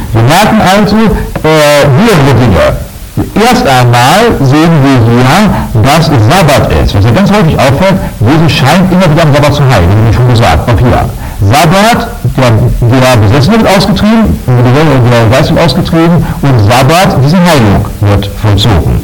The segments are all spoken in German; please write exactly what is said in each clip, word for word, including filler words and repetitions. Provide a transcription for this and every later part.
Wir merken also äh, mehrere Dinge. Erst einmal sehen wir hier, dass es Sabbat ist. Was ja ganz häufig auffällt, Jesus scheint immer wieder am Sabbat zu heilen, wie schon gesagt, auch hier. Sabbat, der, der Besessene wird ausgetrieben, der Geist wird ausgetrieben und Sabbat, diese Heilung wird vollzogen.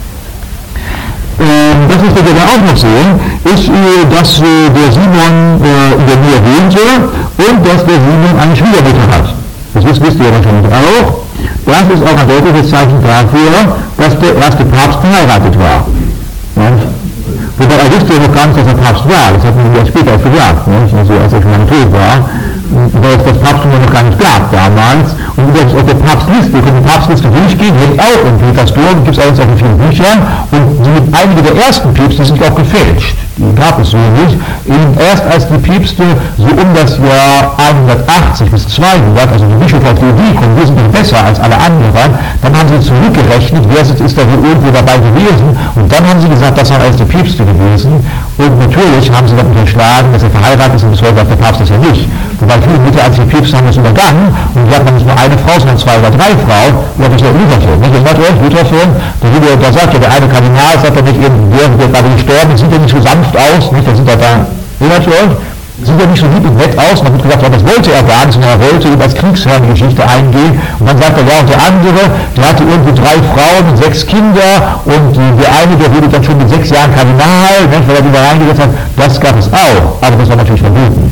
Ähm, das, was wir dann auch noch sehen, ist, äh, dass äh, der Simon äh, in der Nähe wohnte und dass der Simon eine Schwiegermutter hat. Das wisst, wisst ihr wahrscheinlich auch. Das ist auch ein deutliches Zeichen dafür, dass der erste Papst verheiratet war. Ja? Wobei er wusste ja noch gar nicht, dass er Papst war. Das hat man ja später auch gesagt, nicht? Also als er schon lange tot war. Weil es das Papsttum ja noch gar nicht gab damals. Und wie gesagt, auf der Papstliste, wir können die Papstliste durchgehen, hängt auch in Petersdom, gibt es allerdings auch in vielen Büchern. Und die, einige der ersten Päpste sind auch gefälscht. Die gab es so nicht. Eben erst als die Päpste so um das Jahr hundertachtzig bis zweihundert, also die Bischof auf die Idee kommen, wir sind nicht besser als alle anderen, dann haben sie zurückgerechnet, wer ist, ist da wohl irgendwo dabei gewesen. Und dann haben sie gesagt, das waren alles die Päpste gewesen. Und natürlich haben sie dann unterschlagen, dass er verheiratet ist und bis heute sagt der Papst das ja nicht. Wobei viele mittelalterliche Päpste haben das übergangen und die hatten nicht nur eine Frau, sondern zwei oder drei Frauen. Und das ist ja Lutherfilm. Nicht? Erinnert euch, Lutherfilm, da, da sagt ja der eine Kardinal, sagt er nicht, der, der gerade gestorben ist, sieht ja nicht so sanft aus, nicht? Da sind er da, erinnert ihr euch? Sieht ja nicht so lieb und nett aus. Und dann wird gesagt, ja, das wollte er gar nicht, sondern er wollte über als Kriegsherr in die Geschichte eingehen. Und dann sagt er, ja, und der andere, der hatte irgendwie drei Frauen und sechs Kinder und der eine, der wurde dann schon mit sechs Jahren Kardinal, nicht? Weil er die da reingesetzt hat, das gab es auch. Aber das war natürlich verboten.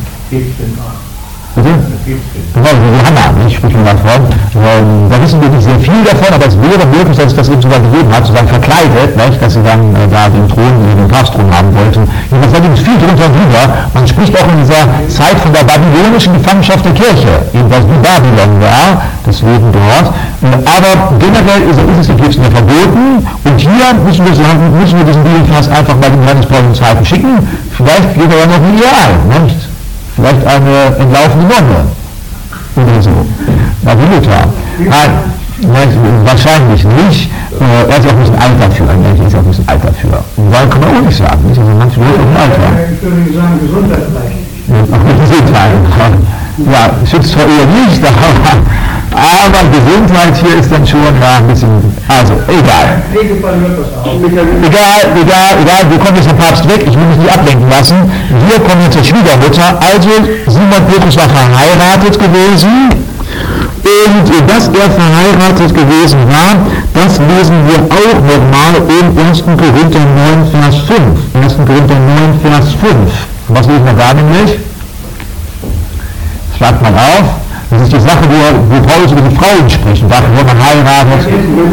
Bitte? Genau, die Hanna, ich spreche mal davon. Ähm, da wissen wir nicht sehr viel davon, aber es wäre möglich, dass es das eben sogar gegeben hat, sozusagen verkleidet, nicht? Dass sie dann äh, da den Thron, den Papstthron haben wollten. Jedenfalls da gibt es viel drunter und drüber. Man spricht auch in dieser Zeit von der babylonischen Gefangenschaft der Kirche, jedenfalls wie Babylon war, deswegen dort. Aber generell ist, ist es den Päpsten ja verboten und hier müssen wir, sagen, müssen wir diesen Bibelvers einfach bei den Johannes Paul der Zweite schicken. Vielleicht geht er ja noch nie ein, nicht? Vielleicht eine entlaufende Nonne oder so. Na, wie Luther. Nein, nein, wahrscheinlich nicht. Äh, er ist auch ein bisschen alt dafür. Er ist auch ein bisschen alt dafür. Und weil kann man auch nicht sagen. Nicht? Also manche Leute auch alt waren. Ich würde sagen, Gesundheit vielleicht. Auch nicht Gesundheit. Ja, schützt zwar eher nicht, aber, aber Gesundheit hier ist dann schon ja, ein bisschen, also egal. Egal, egal, egal, wir kommen jetzt vom Papst weg, ich will mich nicht ablenken lassen. Wir kommen jetzt zur Schwiegermutter. Also Simon Petrus war verheiratet gewesen. Und dass er verheiratet gewesen war, das lesen wir auch nochmal im ersten Korinther neun, Vers fünf. ersten Korinther neun, Vers fünf. Was lesen wir da nämlich? Schlagt mal auf. Das ist die Sache, wo, wo Paulus über die Frauen spricht und sagt, wo man heiratet.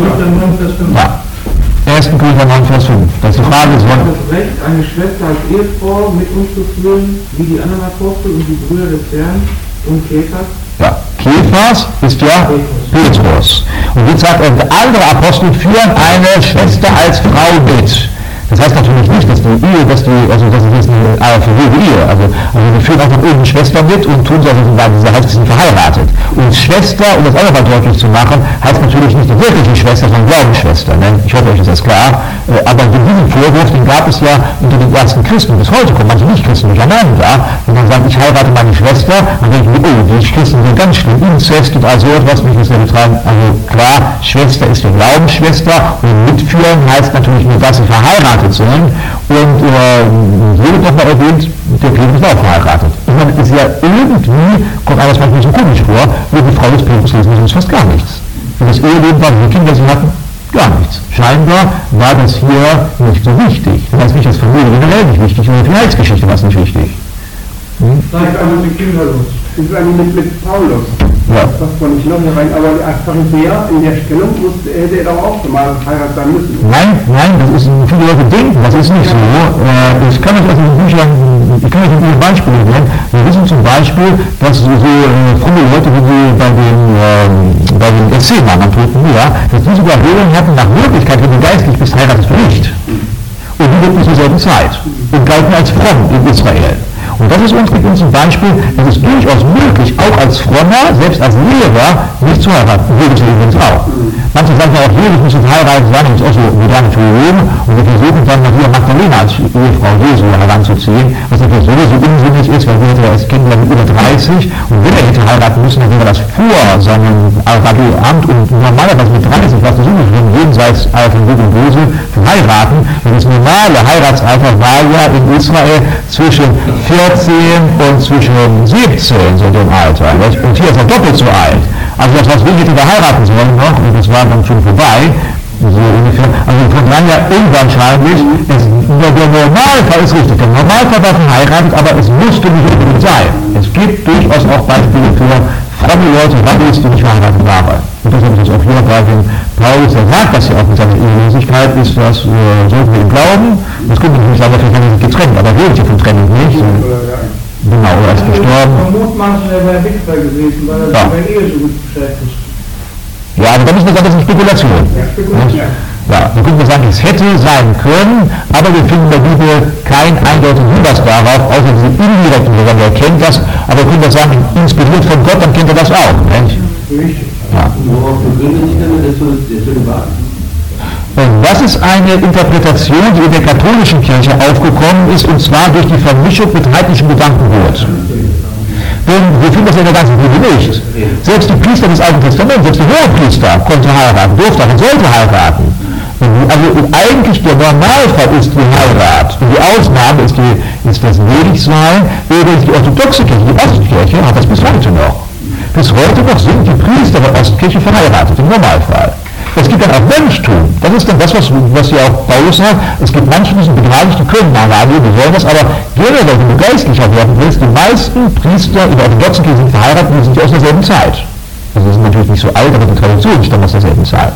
Ja. ersten Korinther neun, Vers fünf. Das ist die Frage, es hat das Recht, eine Schwester als Ehefrau mit uns zu führen, wie die anderen Apostel und die Brüder des Herrn und Kephas. Ja, Kephas ist ja Petrus. Und jetzt sagt er, andere Apostel führen eine Schwester als Frau mit. Das heißt natürlich nicht, dass die Ehe, dass die, also das ist eine äh, verwirrte Ehe. Also, also wir führen einfach irgendeine Schwester mit und tun so, als wenn sie heißt, sie sind verheiratet. Und Schwester, um das auch nochmal deutlich zu machen, heißt natürlich nicht die wirkliche Schwester, sondern Glaubensschwester. Ne? Ich hoffe, euch ist das klar. Äh, aber diesen Vorwurf, den gab es ja unter den ersten Christen. Bis heute kommen manche Nicht-Christen durcheinander. Wenn man sagt, ich heirate meine Schwester, dann denke ich, oh, die Christen sind ganz schlimm. Inzest und all so etwas, mich ist ja betreiben. Also klar, Schwester ist die Glaubensschwester und mitführen heißt natürlich nur, dass sie verheiratet sind. Und äh, wurde doch mal erwähnt, der Petrus war auch verheiratet. Ich meine, ist ja irgendwie, kommt alles manchmal so komisch vor, wie die Frau des Petrus lesen uns fast gar nichts. Und das Eheleben war, wie Kinder sie hatten, gar nichts. Scheinbar war das hier nicht so wichtig. Das heißt nicht, dass Familie generell nicht wichtig und die Heilsgeschichte war es nicht wichtig. Hm? Das ist also die Kinderlos. Das ist eigentlich mit, mit Paulus. Ja. Das passt man nicht noch hier rein, aber als Pharisäer in der Stellung musste, hätte er doch auch schon mal heiratet sein müssen. Nein, nein, das ist, viele Leute denken, das ist nicht so. Äh, ich kann euch aus den Büchern, ich kann euch ein Beispiel nennen. Wir wissen zum Beispiel, dass so, so äh, fromme Leute, wie sie bei den, äh, bei den Erzählern am Toten Meer, dass die sogar Höhlen hatten, nach Möglichkeit, wenn du geistlich bist, heiratest du nicht. Und die wirkten zur selben Zeit und galten als fromm in Israel. Und das ist uns mit uns ein Beispiel, es ist durchaus möglich, auch als Frommer, selbst als Lehrer, nicht zu heiraten. Würde ich übrigens auch. Manche sagen ja auch, Jesus muss jetzt heiraten, das waren auch so moderne Theologen, und wir versuchen dann Maria Magdalena als Ehefrau Jesu heranzuziehen, was natürlich sowieso unsinnig ist, weil wir hätte ja als Kind mit über dreißig, und wenn er hätte heiraten müssen, dann wäre das vor seinem Radioamt, und normalerweise mit dreißig war das sowieso schon jenseits von Gut und Böse für heiraten, und das normale Heiratsalter war ja in Israel zwischen vierzehn und zwischen siebzehn, so in dem Alter, und hier ist er doppelt so alt. Also das, was wir hätte heiraten sollen noch, und das war dann schon vorbei, so ungefähr, also von daher unwahrscheinlich, es, der, der Normalfall ist richtig, der Normalfall war verheiratet, aber es musste nicht unbedingt sein. Es gibt durchaus auch Beispiele für fromme Leute, Rabbis, die nicht verheiratet waren. Und deshalb ist es auch hier bei dem Paulus, der sagt das ja auch mit seiner Ehelosigkeit, ist das, äh, sollten wir ihm glauben, das könnte man nicht sagen, natürlich haben wir sich getrennt, aber redet ja von Trennung nicht. So. Genau, er ist gestorben. Vermutmaßen, er wäre Witwer gewesen, weil er sich bei Ehe so gut beschäftigt. Ja, aber dann müssen wir sagen, das ist eine Spekulation. Ja, Spekulation. Ja, dann können wir sagen, es hätte sein können, aber wir finden in der Bibel keinen eindeutigen Hinweis darauf, außer diese indirekten, wir erkennen das, aber wir können das sagen, inspiriert von Gott, dann kennt er das auch. Nicht? Richtig. Ja. Worauf begründet sich denn der Zölibat? Und das ist eine Interpretation, die in der katholischen Kirche aufgekommen ist, und zwar durch die Vermischung mit heidnischem Gedankengut. Denn wir finden das in der ganzen Bibel nicht. Selbst die Priester des Alten Testaments, selbst der Hohepriester konnte heiraten, durfte und sollte heiraten. Also eigentlich der Normalfall ist die Heirat. Und die Ausnahme ist, die, ist das Ledigsein. Übrigens die orthodoxe Kirche, die Ostkirche, hat das bis heute noch. Bis heute noch sind die Priester der Ostkirche verheiratet, im Normalfall. Es gibt dann auch Mönchtum. Das ist dann das, was, was ja auch Paulus sagt. Es gibt manche, die sind begnadigt, die können heiraten, die wollen das, aber generell, wenn du geistlicher werden willst, die meisten Priester in der orthodoxen Kirche sind verheiratet, die sind ja aus derselben Zeit. Also die sind natürlich nicht so alt, aber die Tradition stammt aus derselben Zeit.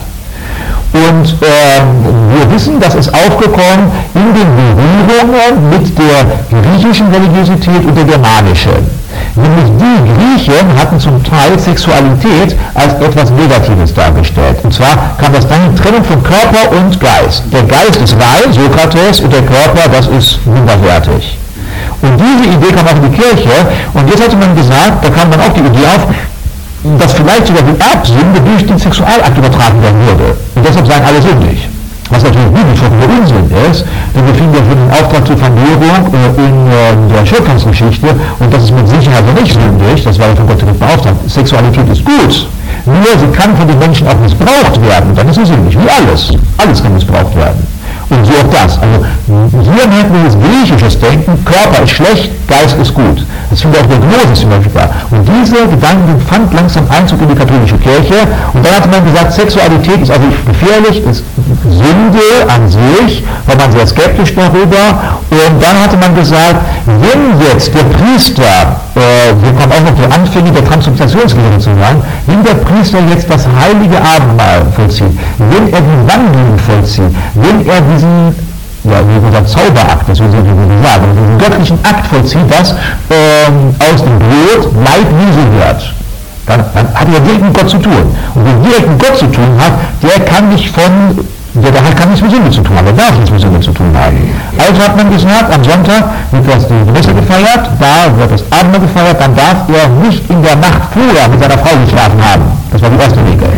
Und ähm, wir wissen, das ist aufgekommen in den Berührungen mit der griechischen Religiosität und der germanischen. Nämlich die Griechen hatten zum Teil Sexualität als etwas Negatives dargestellt. Und zwar kam das dann in Trennung von Körper und Geist. Der Geist ist rein, Sokrates, und der Körper, das ist minderwertig. Und diese Idee kam auch in die Kirche, und jetzt hatte man gesagt, da kam dann auch die Idee auf, dass vielleicht sogar die Erbsünde durch den Sexualakt übertragen werden würde. Und deshalb seien alle sündig. Was natürlich biblisch vollkommener Unsinn ist, denn wir finden ja für den Auftrag zur Vermehrung äh, in äh, der Schöpfungsgeschichte, und das ist mit Sicherheit nicht sündig, das war ja von Gott nicht beauftragt. Sexualität ist gut, nur sie kann von den Menschen auch missbraucht werden, dann ist sie sündig, wie alles. Alles kann missbraucht werden. Und so auch das. Also hier merken wir das griechisches Denken, Körper ist schlecht, Geist ist gut. Das finden wir auch der Gnosis zum Beispiel da. Und diese Gedanken fand langsam Einzug in die katholische Kirche, und dann hat man gesagt, Sexualität ist also gefährlich, ist Sünde an sich, war man sehr skeptisch darüber, und dann hatte man gesagt, wenn jetzt der Priester, äh, wir kommen auch noch die Anfänge der Transubstantionslehre zu sagen, wenn der Priester jetzt das heilige Abendmahl vollzieht, wenn er die Wandlung vollzieht, wenn er diesen, ja, wie gesagt, Zauberakt, das will ich nicht sagen, diesen göttlichen Akt vollzieht, dass ähm, aus dem Brot Leib Jesu wird, dann, dann hat er direkt mit Gott zu tun. Und wer direkt mit Gott zu tun hat, der kann nicht von Der, der kann nichts mit Sünde zu tun haben, der darf nichts mit Sünde zu tun haben. Also hat man gesagt, am Sonntag wird das die Messe gefeiert, da wird das Abendmahl gefeiert, dann darf er nicht in der Nacht vorher mit seiner Frau geschlafen haben. Das war die erste Regel.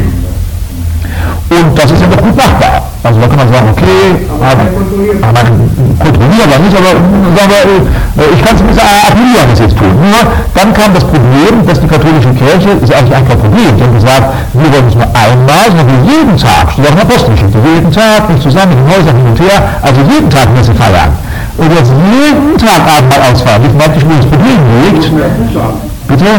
Und das ist ja doch gut machbar. Also da kann man sagen, okay, aber, aber kontrollieren wir nicht, aber sagen wir, ich kann es ein bisschen appellieren, was jetzt tun. Nur dann kam das Problem, dass die katholische Kirche, ist eigentlich ein kein Problem, die haben gesagt, wir wollen es nur einmal, sondern wir jeden Tag, steht auch in der Apostelgeschichte, jeden Tag, nicht zusammen, in den Häusern hin und her, also jeden Tag Messe feiern. Und jetzt jeden Tag Abendmahl ausfeiern, ich merke nicht, wo das Problem liegt. Bitte?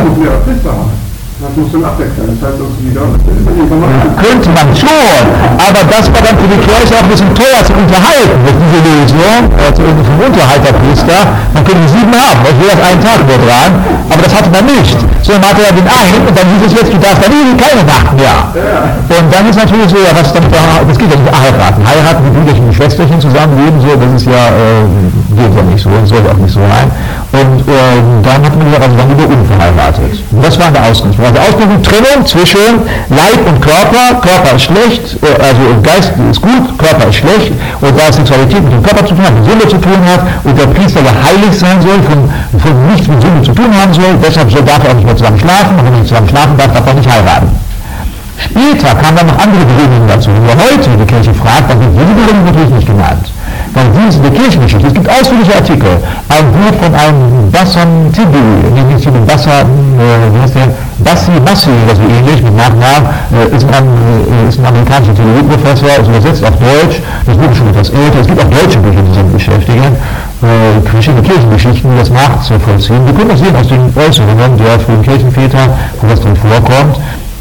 Das muss dann abwechseln, das heißt, dass du wieder... Könnte man schon, aber das war dann für die Kirche auch ein bisschen teuer zu unterhalten mit dieser Lösung, äh, zu irgendeinem Unterhalterpriester. Man könnte sieben haben, ich will das einen Tag nur dran, aber das hatte man nicht. Sondern man hatte ja den einen, und dann hieß es jetzt, du darfst dann nie keine Nacht mehr. Und dann ist natürlich so, ja, was dann, das geht ja nicht heiraten. Heiraten, die Brüderchen und Schwesterchen zusammenleben, so, das ist ja, äh, geht ja nicht so, das sollte auch nicht so sein. Und äh, dann hat man gesagt, also dann wieder unverheiratet. Und das war eine Ausgangspunkt. Also Ausgangspunkt, Trennung zwischen Leib und Körper. Körper ist schlecht, äh, also Geist ist gut, Körper ist schlecht. Und da Sexualität mit dem Körper zu tun hat, mit Sünde zu tun hat, und der Priester, der heilig sein soll, von, von nichts mit Sünde zu tun haben soll, deshalb soll, darf er auch nicht mehr zusammen schlafen. Und wenn er nicht zusammen schlafen darf, darf er nicht heiraten. Später kamen dann noch andere Bewegungen dazu. Wenn wir heute die Kirche fragt, dann wird diese Bewegung natürlich nicht genannt. Weil die ist in der Kirchengeschichte. Es gibt ausführliche Artikel. Ein Buch von einem Bassan Tibi, nämlich dem Bassan, äh, wie heißt der? Bassi, Bassi, oder so ähnlich, mit Nachnamen, äh, ist, ein, äh, ist ein amerikanischer Theologieprofessor, ist übersetzt auf Deutsch. Das Buch ist schon etwas älter. Es gibt auch deutsche Bücher, die sich beschäftigen. Äh, verschiedene Kirchengeschichten, das nachzuvollziehen. Wir können das sehen aus den Äußerungen der frühen Kirchenväter, wo das drin vorkommt.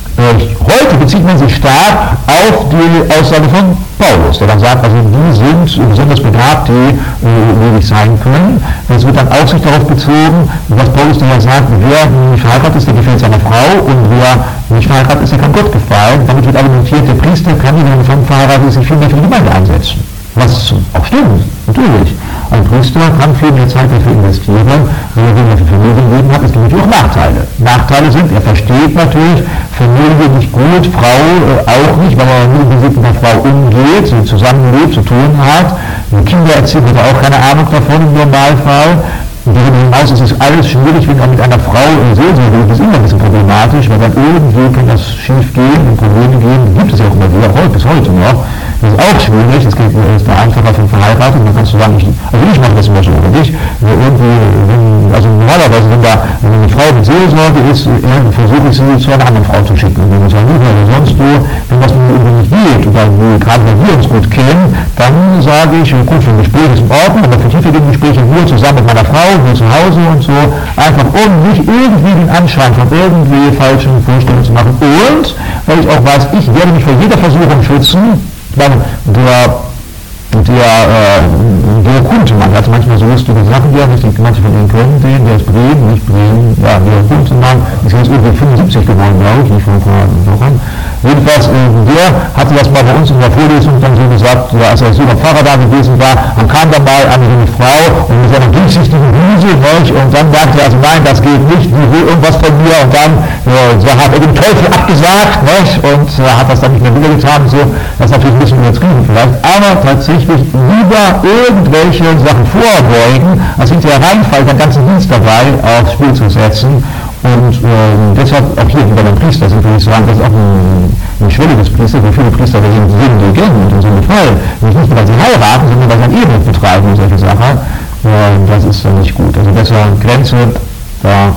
Heute bezieht man sich stark auf die Aussage von Paulus, der dann sagt, also die sind besonders begabt, die ledig sein können. Es wird dann auch sich darauf bezogen, was Paulus dann ja sagt, wer nicht verheiratet ist, der gefällt seiner Frau, und wer nicht verheiratet ist, der kann Gott gefallen. Damit wird argumentiert, der Priester kann, wenn er von verheiratet ist, sich viel mehr für die Gemeinde einsetzen. Was auch stimmt, natürlich. Ein Priester kann viel mehr Zeit dafür investieren, wenn er weniger für Familienleben hat. Es gibt natürlich auch Nachteile. Nachteile sind, er versteht natürlich Familie nicht gut, Frau äh, auch nicht, weil er nur mit einer Frau umgeht, sie zusammenlebt, zu tun hat. Die Kinder erzählen, hat er auch keine Ahnung davon im Normalfall. Darüber hinaus ist es alles schwierig, wenn er mit einer Frau in Seelsorge lebt, ist immer ein bisschen problematisch, weil dann irgendwie kann das schief gehen und Probleme gehen, gibt es ja auch immer wieder, heute bis heute noch. Das ist auch schwierig, das geht ist da einfacher von verheiratet, dann kannst du sagen, ich, also ich mache das immer so, oder nicht? Irgendwie, wenn, also normalerweise, wenn da wenn eine Frau mit Seelsorge ist, versuche ich sie zu einer anderen Frau zu schicken. Und wenn man sagt, oder sonst wo, wenn das irgendwie nicht geht, oder gerade wenn wir uns gut kennen, dann sage ich, gut, für ein Gespräch ist in Ordnung, aber für tiefergehende Gespräche nur zusammen mit meiner Frau, nur zu Hause und so, einfach um nicht irgendwie den Anschein von irgendwie falschen Vorstellungen zu machen. Und, weil ich auch weiß, ich werde mich vor jeder Versuchung schützen, weil der, der, äh, der Kuntemann hat manchmal so lustige Sachen, die nicht, manche von Ihnen kennen den, der ist Bremen, nicht Bremen, ja, der Kuntemann ist jetzt irgendwie fünfundsiebzig geworden, glaube ich, nicht vor ein paar Wochen. Jedenfalls, äh, der hatte das mal bei uns in der Vorlesung dann so gesagt, ja, als er so beim Pfarrer da gewesen war, dann kam dabei eine junge Frau und mit seiner durchsichtigen Bluse, nicht? Und dann sagte er, also nein, das geht nicht, die will irgendwas von mir, und dann äh, so hat er dem Teufel abgesagt, nicht? Und äh, hat das dann nicht mehr wieder getan, so. Das ist natürlich ein bisschen übertrieben vielleicht, aber tatsächlich lieber irgendwelche Sachen vorbeugen, als hinterher reinfallen, den ganzen Dienst dabei aufs Spiel zu setzen. Und äh, deshalb auch hier bei den Priester sind, würde ich sagen, das ist auch ein, ein schwieriges Priester, wie viele Priester wir sind, die kennen und in so einem Fall. Nicht nur, weil sie heiraten, sondern weil sie ein Ehebruch betreiben und solche Sachen. Äh, das ist dann nicht gut. Also besser Grenze da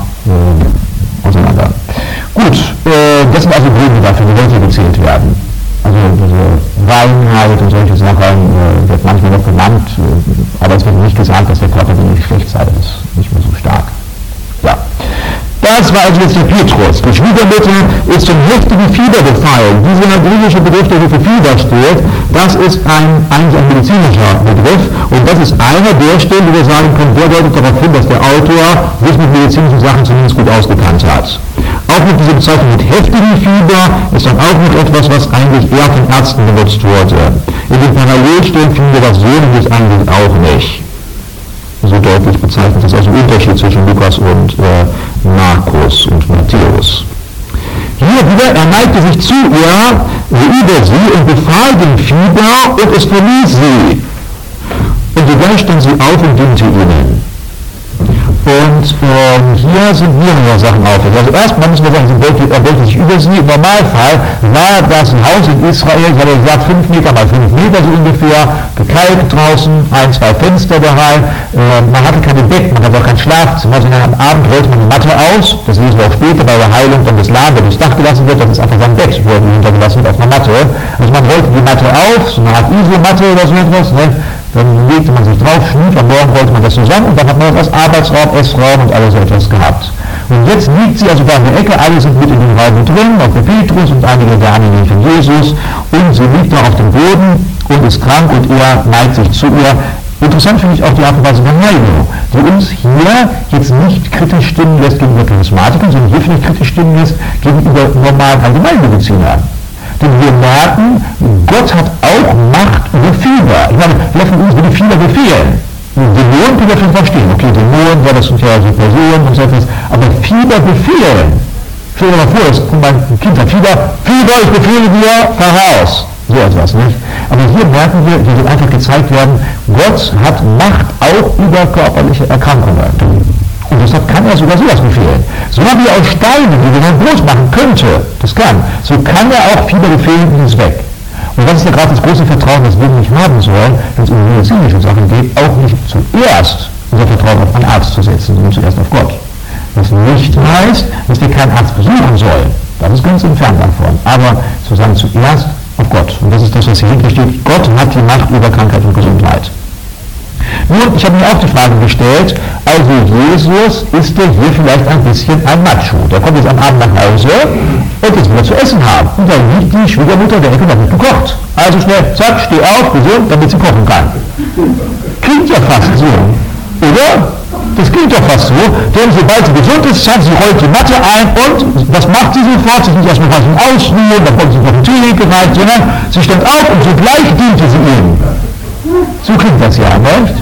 äh, auseinander. Gut, äh, das sind also Gründe dafür, die welche gezählt werden. Also diese Reinheit und solche Sachen äh, wird manchmal noch genannt, äh, aber es wird nicht gesagt, dass der Körper die Geschlechtszeit ist, nicht mehr so stark. Ja. Das war also jetzt der Petrus. Die Schwiegermutter ist zum heftigen Fieber befallen. Dieser griechische Begriff, der für Fieber steht, das ist ein, eigentlich ein medizinischer Begriff, und das ist einer der Stellen, die wir sagen können, der deutet darauf hin, dass der Autor sich mit medizinischen Sachen zumindest gut ausgekannt hat. Auch mit dieser Bezeichnung mit heftigem Fieber ist dann auch noch etwas, was eigentlich eher von Ärzten benutzt wurde. In den Parallelstellen finden wir das so nämlich eigentlich auch nicht so deutlich bezeichnet. Das ist also ein Unterschied zwischen Lukas und äh, Markus und Matthäus. Hier wieder, er neigte sich zu ihr, über sie und befahl dem Fieber, und es verließ sie. Und sogleich stand sie auf und diente ihnen. Und ähm, hier sind mehrere Sachen auf. Also erstmal müssen wir sagen, sie wollte, er wollte sich über sie. Im Normalfall war das ein Haus in Israel, ich habe gesagt, fünf Meter mal fünf Meter so ungefähr, gekalkt draußen, ein, zwei Fenster daheim. Äh, man hatte keine Betten, man hatte auch kein Schlafzimmer, sondern am Abend rollte man die Matte aus. Das lesen wir auch später bei der Heilung von des Lahm, der durchs Dach gelassen wird, das ist einfach sein Bett, wo er hintergelassen wird auf einer Matte. Also man rollte die Matte auf, so eine Art Isomatte oder so etwas, ne? Dann legte man sich drauf, schlief, am Morgen rollte man das zusammen, und dann hat man das als Arbeitsraum, Essraum und alles so etwas gehabt. Und jetzt liegt sie also da in der Ecke, alle sind mit in dem Raum drin, auch der Petrus und einige der Anhänger von Jesus, und sie liegt da auf dem Boden und ist krank, und er neigt sich zu ihr. Interessant finde ich auch die Art und Weise der Neigung, die uns hier jetzt nicht kritisch stimmen lässt gegenüber Charismatikern, sondern hier finde ich kritisch stimmen lässt gegenüber normalen Allgemeinmedizinern. Denn wir merken, Gott hat auch Macht über Fieber. Ich meine, wer von uns würde Fieber befehlen? Dämonen können wir schon verstehen. Okay, Dämonen, ja, das sind ja so Personen und so etwas. Aber Fieber befehlen. Stell dir mal vor, das, mein Kind hat Fieber. Fieber, ich befehle dir, fahr raus. So etwas, nicht? Aber hier merken wir, hier wird einfach gezeigt werden, Gott hat Macht auch über körperliche Erkrankungen. Und deshalb kann er sogar sowas befehlen. So wie aus Steinen, die wir dann groß machen könnte, das kann, so kann er auch Fieber befehlen und ist weg. Und das ist ja gerade das große Vertrauen, das wir nicht haben sollen, wenn es um medizinische Sachen geht, auch nicht zuerst unser Vertrauen auf einen Arzt zu setzen, sondern zuerst auf Gott. Was nicht heißt, dass wir keinen Arzt besuchen sollen. Das ist ganz entfernt davon. Aber zu sagen zuerst auf Gott. Und das ist das, was hier hinten steht. Gott hat die Macht über Krankheit und Gesundheit. Nun, ich habe mir auch die Frage gestellt, also Jesus ist der hier vielleicht ein bisschen ein Macho. Der kommt jetzt am Abend nach Hause und jetzt will er zu essen haben. Und dann liegt die Schwiegermutter der Ecke noch nicht gekocht. Also schnell, zack, steh auf, gesund, damit sie kochen kann. Klingt ja fast so, oder? Das klingt doch fast so, denn sobald sie gesund ist, zack, sie rollt die Matte ein und was macht sie sofort? Sie nicht erstmal was zum Ausruhen, dann kommt sie auf den Tee gereicht, sondern sie stellt auf und sogleich diente sie ihnen. So klingt das ja, nicht?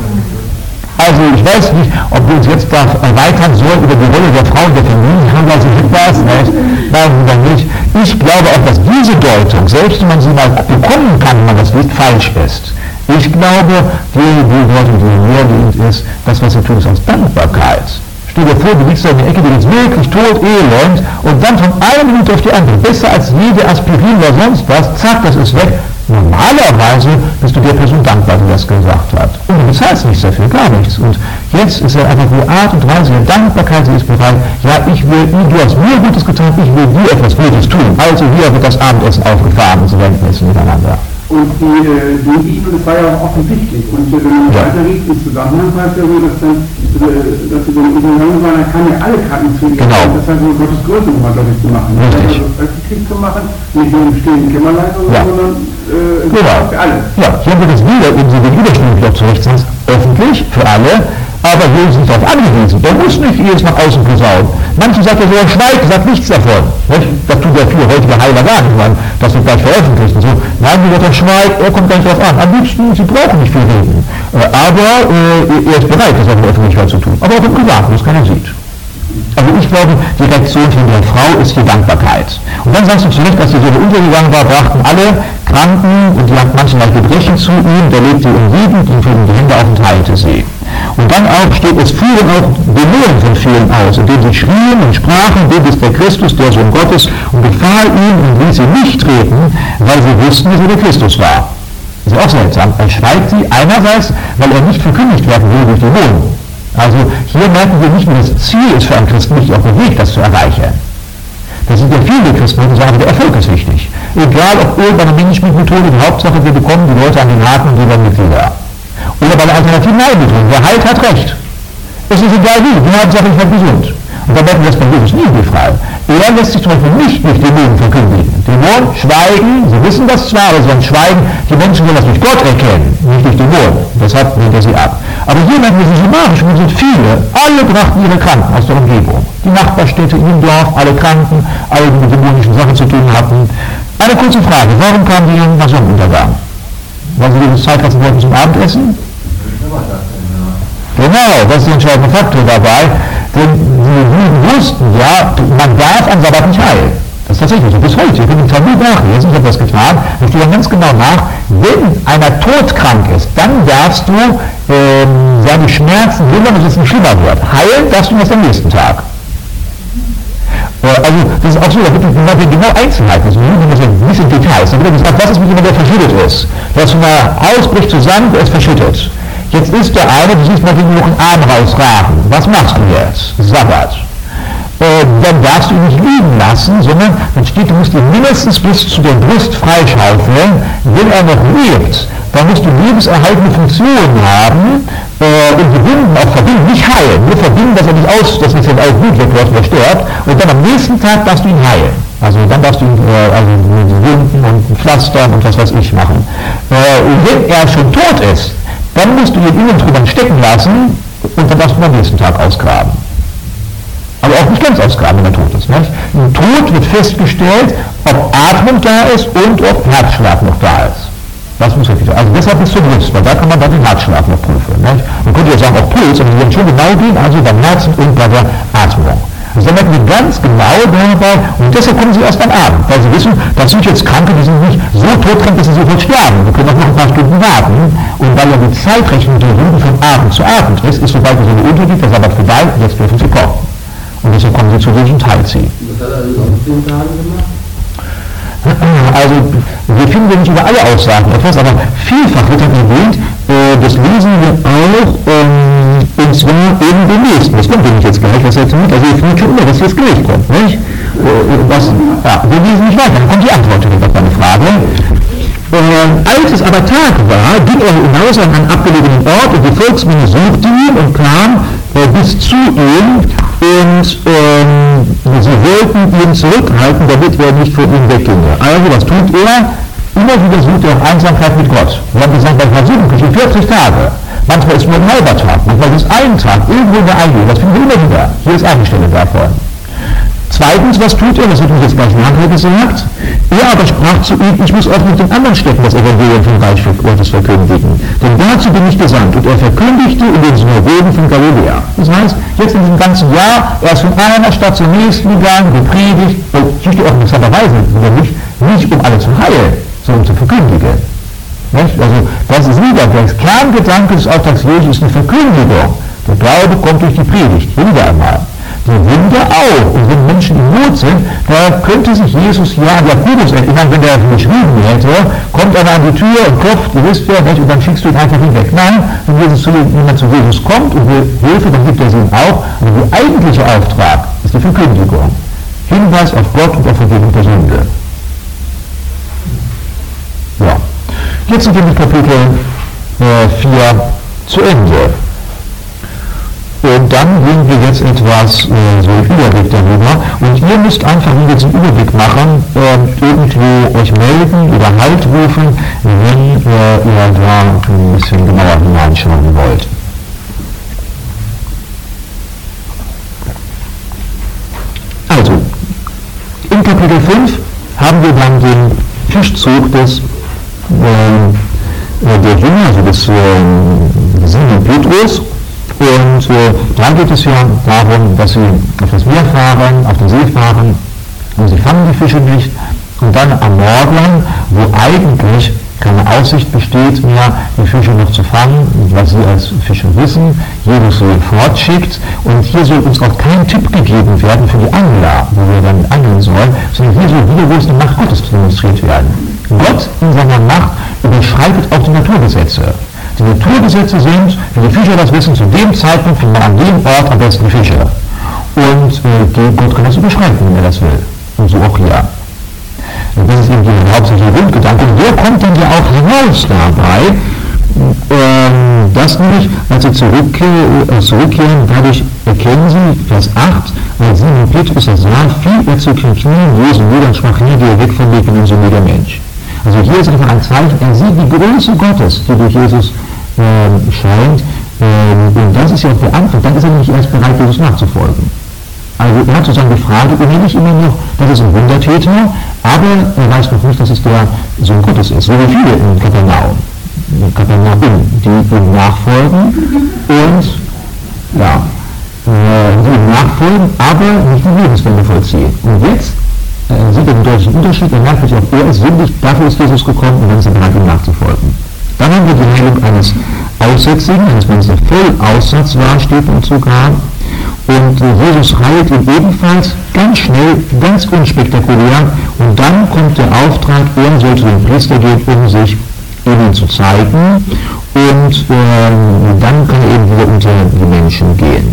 Also ich weiß nicht, ob wir uns jetzt da erweitern sollen über die Rolle der Frau in der Familie, haben wir also etwas, nicht? Nein, dann nicht. Ich glaube auch, dass diese Deutung, selbst wenn man sie mal bekommen kann, wenn man das nicht, falsch ist. Ich glaube, die, die Worte, die mehr liegt, ist, das, was sie tun, ist aus Dankbarkeit. Stell dir vor, du liegst da in der Ecke, du bist wirklich tot, elend, und dann von einer Minute auf die andere, besser als jede Aspirin oder sonst was, zack, das ist weg. Normalerweise bist du der Person dankbar, die das gesagt hat. Und du bezahlst nichts dafür, gar nichts. Und jetzt ist er einfach die Art und Weise der Dankbarkeit, sie ist bereit, ja, ich will, du hast mir Gutes getan, ich will dir etwas Gutes tun. Also hier wird das Abendessen aufgefahren und so werden wir miteinander. Und die, die Bibel, das war ja auch offensichtlich. Und wenn man Ja. weiter liest, im Zusammenhang war es ja so, dass dann, dass sie dann übernommen waren, dann kamen ja alle Karten zu dir. Genau. Das heißt, um Gottes Größe nochmal deutlich zu machen. Richtig. Also öffentlich zu machen, nicht nur im stillen Kämmerlein, Ja. sondern äh, Genau. für alle. Ja, hier haben wir das wieder, eben so den Überschnitt wieder zurechtsetzt, öffentlich, für alle, aber wir sind darauf angewiesen. Der muss nicht jedes nach außen posaunen. Manche sagt ja sogar, schweigt, sagt nichts davon. Nicht? Das tut der viele heutige Heiler gar nicht, weil das wird gleich veröffentlicht und so. Nein, die wird er schweigt, er kommt gar nicht drauf an. Am liebsten, sie brauchen nicht viel reden. Äh, aber äh, er ist bereit, das auch in der Öffentlichkeit zu tun. Aber auch im Privaten, wo es keiner sieht. Also ich glaube, die Reaktion von der Frau ist die Dankbarkeit. Und dann sagst du zurecht, als die Söhne untergegangen war, brachten alle Kranken und die hatten manchmal Gebrechen zu ihm, der lebte in Lieben, ihm fielen die Hände auf und heilte sie. Und dann auch steht, es führen auch Dämonen von vielen aus, indem sie schrien und sprachen, du bist der Christus, der Sohn Gottes, und befahl ihm und ließ sie nicht treten, weil sie wussten, dass er der Christus war. Das ist auch seltsam. Er schweigt sie einerseits, weil er nicht verkündigt werden will durch Dämonen. Also hier merken wir nicht nur, das Ziel ist für einen Christen nicht auch der Weg, das zu erreichen. Das sind ja viele Christen, die sagen, der Erfolg ist wichtig. Egal ob irgendeine Management-Methode, die Hauptsache, wir bekommen die Leute an den Haken und die werden Mitglieder. Oder bei der alternativen Heilmethode, wer heilt, hat recht. Es ist egal wie, die Hauptsache, ich werde gesund. Und da werden wir das bei Jesus nie befreien. Er lässt sich zum Beispiel nicht durch Dämonen verkündigen. Dämonen schweigen, sie wissen das zwar, aber sie werden schweigen, die Menschen wollen das durch Gott erkennen, nicht durch Dämonen. Deshalb lehnt er sie ab. Aber hier merken wir sie summarisch, und sind viele, alle brachten ihre Kranken aus der Umgebung. Die Nachbarstädte in dem Dorf, alle Kranken, alle, die mit dämonischen Sachen zu tun hatten. Eine kurze Frage, warum kamen die nach Sonnenuntergang? Weil sie diese Zeit hatten wollten zum Abendessen? Genau, das ist der entscheidende Faktor dabei. Denn die Juden wussten ja, man darf am Sabbat nicht heilen. Das ist tatsächlich so. Bis heute, ich bin im Talmud nachlesen, ich habe das getan, da steht dann ganz genau nach, wenn einer todkrank ist, dann darfst du ähm, seine Schmerzen lindern, dass es nicht schlimmer wird. Heilen darfst du erst am nächsten Tag. Also das ist auch so, da wird genau Einzelheiten, also nicht in Details. Da wird gesagt, was ist mit jemandem, der verschüttet ist? Der ist von der Haus bricht zusammen, der ist verschüttet. Jetzt ist der eine, du siehst mal den noch einen Arm rausragen. Was machst du jetzt? Sabbat. Äh, dann darfst du ihn nicht liegen lassen, sondern dann steht, du musst ihn mindestens bis zu der Brust freischaufeln. Wenn er noch lebt, dann musst du lebenserhaltende Funktionen haben äh, und die Wunden auch verbinden, nicht heilen. Nur verbinden, dass er nicht aus, dass nicht auch gut wird, was er stirbt. Und dann am nächsten Tag darfst du ihn heilen. Also dann darfst du ihn äh, also die Wunden und Pflastern und was weiß ich machen. Äh, und wenn er schon tot ist, dann musst du ihn innen drüber stecken lassen und dann darfst du am nächsten Tag ausgraben. Aber auch nicht ganz ausgraben, wenn er tot ist. Nicht? Im Tod wird festgestellt, ob Atmung da ist und ob Herzschlag noch da ist. Das muss richtig sein. Also deshalb ist es so Brust, weil da kann man dann den Herzschlag noch prüfen. Nicht? Man könnte ja sagen, auch Puls, aber die werden schon genau gehen, also beim Herzen und bei der Atmung. Also da merken wir ganz genau dabei, und deshalb kommen sie erst am Abend, weil sie wissen, das sind jetzt Kranke, die sind nicht so todkrank, dass sie sofort sterben. Wir können auch noch ein paar Stunden warten. Und weil ja die Zeitrechnung der Juden von Abend zu Abend ist, ist sobald die Sonne untergeht, der Sabbat vorbei, jetzt dürfen sie kommen. Und deshalb kommen sie zu diesem Teilziel. Was hat er also auf zehn Tagen gemacht? Also, wir finden ja nicht über alle Aussagen etwas, aber vielfach wird dann erwähnt, äh, das lesen wir auch, ähm, und zwar eben demnächst. Das kommt nämlich jetzt gleich, was jetzt mit, also ich finde immer, dass jetzt gleich kommt, nicht? Äh, was, ja, wir lesen nicht weiter, dann kommt die Antwort auf meine Frage. Äh, als es aber Tag war, ging er hinaus an einen abgelegenen Ort und die Volksmenge suchte ihn und kam äh, bis zu ihm und ähm, sie wollten ihn zurückhalten, damit er nicht vor ihm wegginge. Also was tut er? Immer wieder sucht er auch Einsamkeit mit Gott. Wir haben gesagt, manchmal suchen wir vierzig Tage. Manchmal ist nur ein halber Tag, manchmal ist ein Tag, irgendwo in der Eingebung. Das finden wir immer wieder. Hier ist eine Stelle davon. Zweitens, was tut er? Das wird uns jetzt gleich nachher gesagt. Er aber sprach zu ihm, ich muss auch mit den anderen Städten das Evangelium vom Reich Gottes verkündigen. Denn dazu bin ich gesandt. Und er verkündigte in den Synagogen von Galiläa. Das heißt, jetzt in diesem ganzen Jahr, er ist von einer Stadt zur nächsten gegangen, gepredigt. Und hier steht auch interessanterweise nicht, nicht um alle zu heilen, sondern zu verkündigen. Nicht? Also das ist wieder der Kerngedanke des Auftrags Jesu ist eine Verkündigung. Der Glaube kommt durch die Predigt. Wieder einmal. Die Wunder auch. Und wenn Menschen in Not sind, da könnte sich Jesus ja an Jakobus erinnern, wenn er geschrieben hätte, kommt einer an die Tür und klopft, ihr wisst ja, und dann schickst du ihn einfach hinweg. Nein, wenn Jesus zu, jemand zu Jesus kommt und will Hilfe, dann gibt er sie ihm auch. Und der eigentliche Auftrag ist die Verkündigung. Hinweis auf Gott und auf Vergebung der Sünde. Ja. Jetzt sind wir mit Kapitel äh, vier zu Ende. Und dann gehen wir jetzt etwas äh, so einen Überblick darüber. Und ihr müsst einfach, wie wir jetzt einen Überblick machen, äh, irgendwo euch melden oder Halt rufen, wenn äh, ihr da ein bisschen genauer hineinschauen wollt. Also, in Kapitel fünf haben wir dann den Fischzug des äh, der Jünger, also des äh, Simon Petrus. Und äh, da geht es ja darum, dass sie auf das Meer fahren, auf den See fahren, und sie fangen die Fische nicht. Und dann am Morgen, wo eigentlich keine Aussicht besteht mehr, die Fische noch zu fangen, was sie als Fischer wissen, Jesus sie fortschickt. Und hier soll uns auch kein Tipp gegeben werden für die Angler, wo wir dann angeln sollen, sondern hier soll wieder bloß die Macht Gottes demonstriert werden. Gott in seiner Macht überschreitet auch die Naturgesetze. Die Naturgesetze sind, wie die Fischer das wissen, zu dem Zeitpunkt findet man an dem Ort am besten die Fische. Und äh, Gott kann das überschreiten, wenn er das will. Und so auch hier. Und das ist eben der hauptsächliche Grundgedanke. Und der kommt dann ja auch heraus dabei, ähm, dass nämlich, als sie zurückkehren, äh, zurückkehren, dadurch erkennen sie, Vers acht, als Simon Petrus das sah, fiel er zu den Knien Jesu nieder und sprach, nie geh weg von mir, ich bin ein sündiger Mensch. Also hier ist einfach ein Zeichen, er sieht die Größe Gottes, die durch Jesus ähm, scheint. Ähm, und das ist ja auch der Anfang. Dann ist er nämlich erst bereit, Jesus nachzufolgen. Also er hat sozusagen die Frage, er nicht immer noch, das ist ein Wundertäter, aber er weiß noch nicht, dass es der Sohn Gottes ist. So wie viele in Kapernaum, in Kapernaum, die ihm nachfolgen und ja, äh, die ihm nachfolgen, aber nicht die Lebenswende vollziehen. Und jetzt äh, sieht er den deutlichen Unterschied, er merkt sich auch, er ist sündig, dafür ist Jesus gekommen und dann ist er bereit, ihm nachzufolgen. Dann haben wir die Heilung eines Aussätzigen, eines Menschen, der voll Aussatz war, steht uns sogar. Und äh, Jesus heilt ihn ebenfalls ganz schnell, ganz unspektakulär. Und dann kommt der Auftrag, er soll zu dem Priester gehen, um sich ihnen zu zeigen. Und ähm, dann kann er eben wieder unter die Menschen gehen.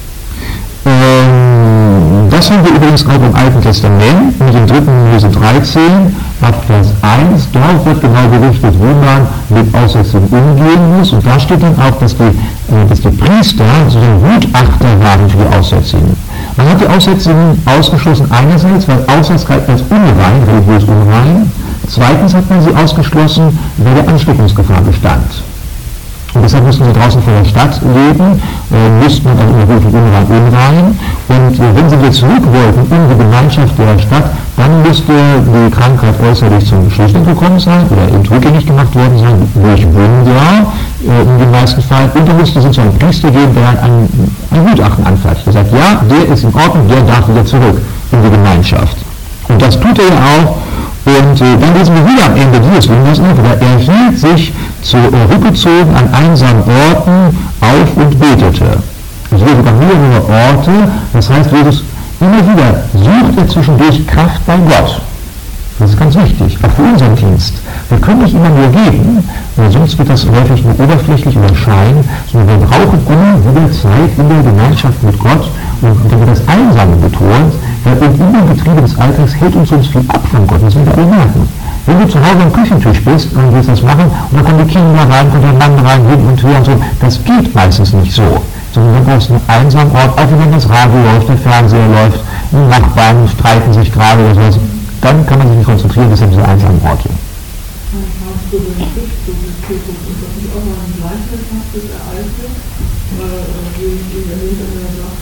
Ähm, das haben wir übrigens auch im Alten Testament, mit dem dritten Mose dreizehn, ab Vers eins. Dort wird genau berichtet, wie man mit Aussätzigen umgehen muss. Und da steht dann auch, dass die, äh, dass die Priester so ein Gutachter waren für die Aussätzigen. Man hat die Aussätzigen ausgeschlossen einerseits, weil Aussatz galt als unrein, religiös unrein. Zweitens hat man sie ausgeschlossen, weil der Ansteckungsgefahr bestand. Und deshalb mussten sie draußen vor der Stadt leben, äh, müssten dann in der Rufe unrein unrein. Und äh, wenn sie wieder zurück wollten in die Gemeinschaft der Stadt, dann müsste die Krankheit äußerlich zum Stillstand gekommen sein oder rückgängig gemacht worden sein durch Wunder. in den meisten Fällen, und da musste es zu einem Priester gehen, der ein, ein Gutachten anfertigt. Der sagt, ja, der ist in Ordnung, der darf wieder zurück in die Gemeinschaft. Und das tut er ja auch. Und äh, dann lesen wir wieder am Ende dieses Wunders, er hielt sich zurückgezogen an einsamen Orten auf und betete. Also hier sogar mehrere Orte, das heißt, Jesus immer wieder sucht er zwischendurch Kraft bei Gott. Das ist ganz wichtig, auch für unseren Dienst. Wir können nicht immer nur geben, weil sonst wird das häufig nur oberflächlich oder Schein, sondern wir brauchen immer wieder Zeit in der Gemeinschaft mit Gott. Und da wird das Einsame betont, weil in dem Getriebe des Alltags hält uns sonst viel ab von Gott, das sind wir alle merken. Wenn du zu Hause am Küchentisch bist und willst das machen, und dann kommen die Kinder rein, kommt der Mann rein, hin und her und so, das geht meistens nicht so. Sondern du brauchst einen einsamen Ort, auch wenn das Radio läuft, der Fernseher läuft, die Nachbarn streiten sich gerade oder sowas. Dann kann man sich nicht konzentrieren, das sind diese einsamen Orte. Hast du den Tisch so Petrus und das ist auch mal ein gleichhaftes Ereignis, weil wie der Hinterher sagt,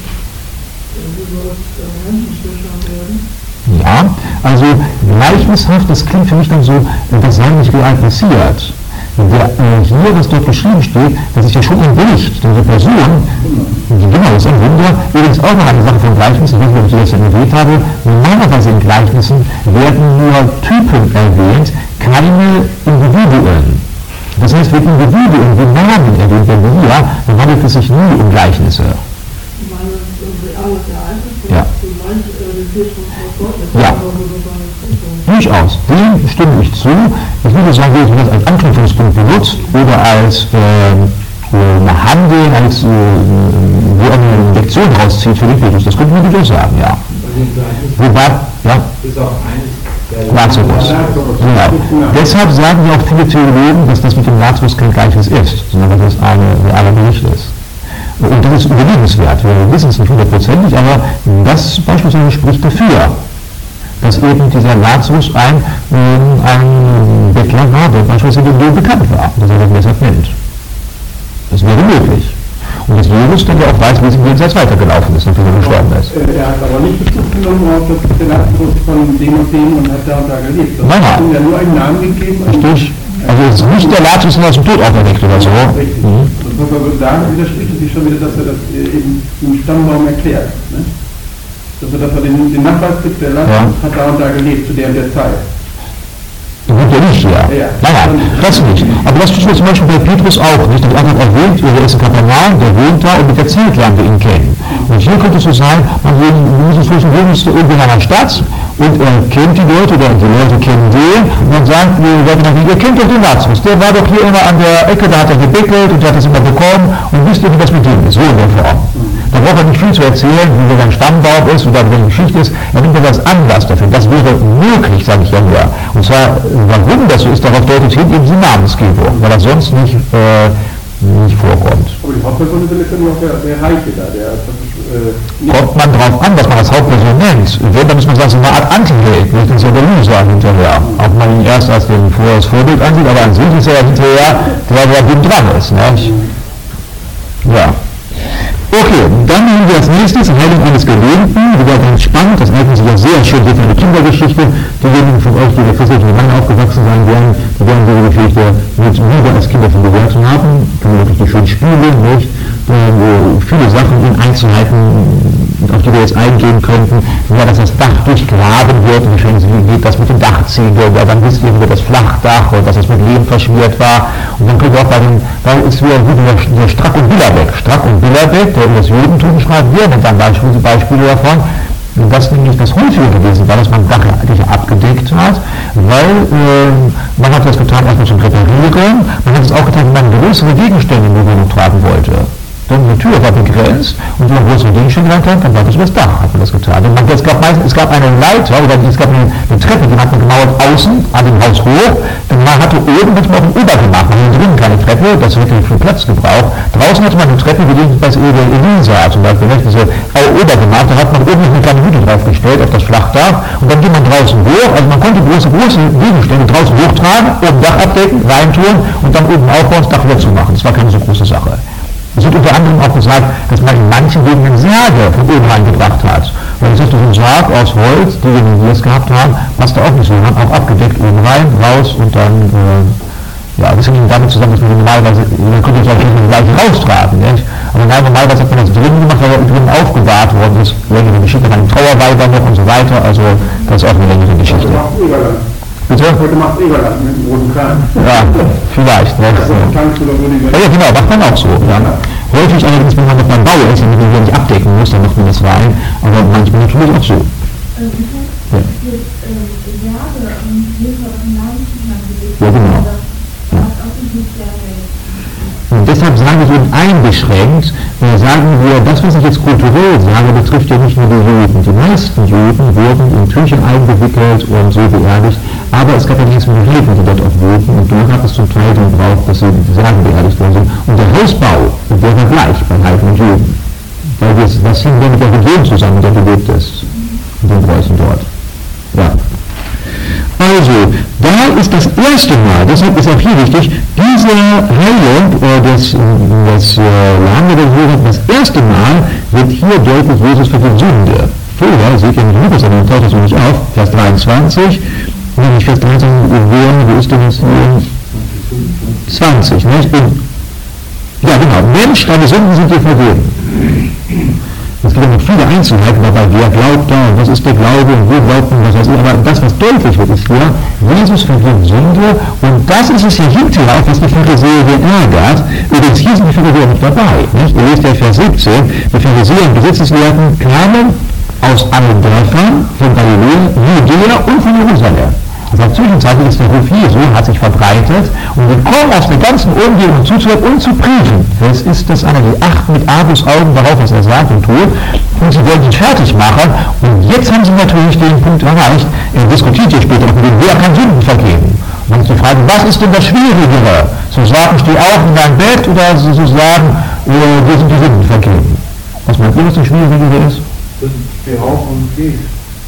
du sollst Menschenfischer werden? Ja, also gleichnishaft, das klingt für mich dann so, das sei nicht real passiert. Der, äh, hier, was dort geschrieben steht, das ist ja schon ein Bericht, diese Person, die genau, das ist ein Wunder, übrigens auch noch eine Sache von Gleichnissen, ich weiß nicht, ob ich das ja erwähnt habe, normalerweise in Gleichnissen werden nur Typen erwähnt, keine Individuen. Das heißt, wenn Individuen, die Namen erwähnt werden, wie hier, dann handelt es sich nie um Gleichnisse. Ich meine, das ist ein reales Ereignis, Ja. du meinst, den Petrus aus Gott, das Ja. ist aber nur so eine Prüfung. Durchaus, dem stimme ich zu. Ich würde sagen, wenn man das als Anknüpfungspunkt benutzt oder als äh, eine Handel, als äh, wo eine Lektion rauszieht für den Petrus, das könnte man durchaus sagen, ja. Wobei, ja, ist auch eines der Lazarus. Genau. Deshalb sagen ja auch viele Theologen, dass das mit dem Lazarus kein Gleichnis ist, sondern dass es eine reale Bericht ist. Und das ist überlegenswert. Wir wissen es nicht hundertprozentig, aber das beispielsweise spricht dafür, dass eben dieser Lazarus ein, äh, ein Bettler war, der beispielsweise dem bekannt war, dass er das deshalb nennt. Das wäre möglich. Und dass Jesus dann ja auch weiß, wie es im Jenseits weitergelaufen ist, nachdem er gestorben ist. Er hat aber nicht Bezug genommen auf das der Lazarus von dem und dem und hat da und da gelebt. Das Nein, hat nein. ihm ja nur einen Namen gegeben. Richtig. Also es ist nicht der Lazarus, der aus dem Tod auferweckt oder so. Richtig. Mhm. Das muss man so sagen, widerspricht es sich schon wieder, dass er das eben im Stammbaum erklärt. Ne? Dass er, dass er den, den Nachweis gibt, der Lazarus Ja. hat da und da gelebt, zu der und der Zeit. Das wird ja nicht hier. Ja. Nein, nein, das nicht. Aber das tut zum Beispiel bei Petrus auch nicht. Der hat erwähnt, er ist ein Kapernaum, der wohnt da und mit der Zeit lernen wir ihn kennen. Und hier könnte es so sein, man muss sich vorstellen, wohnt irgendwo in einer Stadt und er kennt die Leute oder die Leute kennen den und dann sagen die Leute, ihr kennt doch den Lazarus, der war doch hier immer an der Ecke, da hat er gebeckelt und der hat das immer bekommen und wisst ihr, wie das mit dem ist, so in der Form. Da braucht er nicht viel zu erzählen, wie sein Stammbaum ist oder wie die Geschichte ist. Er nimmt ja das Anlass dafür. Das wäre möglich, sage ich ja nur. Und zwar, warum das so ist, darauf deutet hin eben die Namensgebung, weil das sonst nicht, äh, nicht vorkommt. Aber die Hauptperson ist ja nur der, der Reiche da, der äh, Kommt man darauf an, was man als Hauptperson nennt. Wenn, dann muss man sagen, so eine Art Anti-Held, möchte ich ja der Lü sagen hinterher. Auch wenn man ihn erst als den Vor- das Vorbild ansieht, aber an sich ist er ja hinterher der, der dumm dran ist. Nicht? Ja. Okay, dann nehmen wir als nächstes Heilung eines Gelähmten, wieder ganz spannend, das eignet sich ja sehr schön für eine Kindergeschichte. Diejenigen von euch, die in der christlichen Gemeinde aufgewachsen sein werden, die werden diese Geschichte mit Liebe als Kinder von gehört haben, kann man wirklich schön spielen, nicht? Wo viele Sachen in Einzelheiten, auf die wir jetzt eingehen könnten, ja, dass das Dach durchgraben wird, wie schön geht das mit dem Dachziegel, ja, dann wisst ihr wieder das Flachdach und dass das mit Lehm verschmiert war. Und dann könnt ihr auch bei den, da ist wieder gut der, der Strack und Billerbeck. Strack und Billerbeck, der über das Judentum schreibt, wir haben dann Beispiele, Beispiele davon, dass nämlich das häufiger gewesen war, dass man Dach abgedeckt hat, weil äh, man hat das getan erstmal zum Reparieren, man hat es auch getan, wenn man größere Gegenstände in die Wohnung tragen wollte. Denn die Tür war begrenzt und wenn man größere Gegenstände rein dann war das über das Dach, hat man das getan. Und man, es, gab meist, es gab eine Leiter, oder es gab eine, eine Treppe, die hat man gemauert außen an dem Haus hoch, denn man hatte oben manchmal auch ein Obergemach, man hatte drinnen keine Treppe, das hätte viel Platz gebraucht. Draußen hatte man eine Treppe, wie die bei Elisa zum Beispiel, nicht? Diese Obergemach, da hat man oben eine kleine Hütte draufgestellt auf das Flachdach und dann ging man draußen hoch, also man konnte große, große Gegenstände draußen hochtragen, oben Dach abdecken, reintun und dann oben aufbauen, das Dach wieder zumachen. Das war keine so große Sache. Es wird unter anderem auch gesagt, dass man in manchen Gegenden Särge von oben reingebracht hat. Weil es ist so ein Sarg aus Holz, diejenigen, die es gehabt haben, passt da auch nicht so, man auch abgedeckt oben rein, raus und dann äh, Ja, das hängt damit zusammen, dass man normalerweise, man könnte es natürlich nicht gleich raustragen, nicht? Aber nein, normalerweise hat man das drin gemacht, weil er drin aufbewahrt worden ist, längere Geschichte, dann Trauerweiber noch und so weiter, also das ist auch eine längere Geschichte. Bitte? Heute macht Eberland mit dem roten Kran. Ja, vielleicht. Ne? Ja, ja, genau, macht man auch so. Ja. Häufig allerdings, wenn man noch beim Bau ist, damit man nicht abdecken muss, dann macht man das rein, aber manchmal natürlich auch so. Ja. Ja, genau. Ja. Und deshalb sagen wir so eingeschränkt, äh, sagen wir, das, was ich jetzt kulturell sage, betrifft ja nicht nur die Juden. Die meisten Juden wurden in Tücher eingewickelt und so beerdigt, aber es gab ja nichts mit den Heiden, die dort auch wohnten, und da hat es zum Teil den Brauch, dass sie sagen beerdigt worden sind. Und der Hausbau, der war gleich bei Heiden und Juden. Weil das, das hing ja mit der Region zusammen, der gelebt ist, in den Preußen dort. Ja. Also, da ist das erste Mal, deshalb ist auch hier wichtig, diese Heilung äh, des, des äh, Lahme der Juden, das erste Mal wird hier deutlich, Jesus vergibt Sünde. Vorher, seht ihr in Lukas, aber dann taucht das so nicht auf, Vers dreiundzwanzig, nämlich Vers dreiundzwanzig, wo ist denn jetzt zwanzig, nicht? Und, ja genau, Mensch, deine Sünden sind dir vergeben. Es gibt ja noch viele Einzelheiten dabei, wer glaubt da und was ist der Glaube und wo glaubt man, was weiß ich, aber das, was deutlich wird, ist hier, Jesus vergibt Sünde, und das ist es ja hinterher auch, was die Pharisäer hier ärgert. Übrigens, hier sind die Pharisäer nicht dabei, nicht? Ihr lest ja Vers siebzehn, die Pharisäer und Gesetzeslehrten kamen aus allen Dörfern, von Galiläa, Judäa und von Jerusalem. Also zwischenzeitlich ist der Ruf Jesu, hat sich verbreitet, und wir kommen aus der ganzen Umgebung zuzuhören und zu prüfen. Das ist das eine, die achten mit Argus Augen darauf, was er sagt und tut, und sie wollen ihn fertig machen, und jetzt haben sie natürlich den Punkt erreicht, er diskutiert hier später noch mit dem, wer kann Sünden vergeben? Und dann ist die Frage, was ist denn das Schwierigere? Zu sagen, steh auf in dein Bett, oder zu sagen, wir sind die Sünden vergeben? Was meint ihr, was das Schwierigere ist? Steh auf und geh.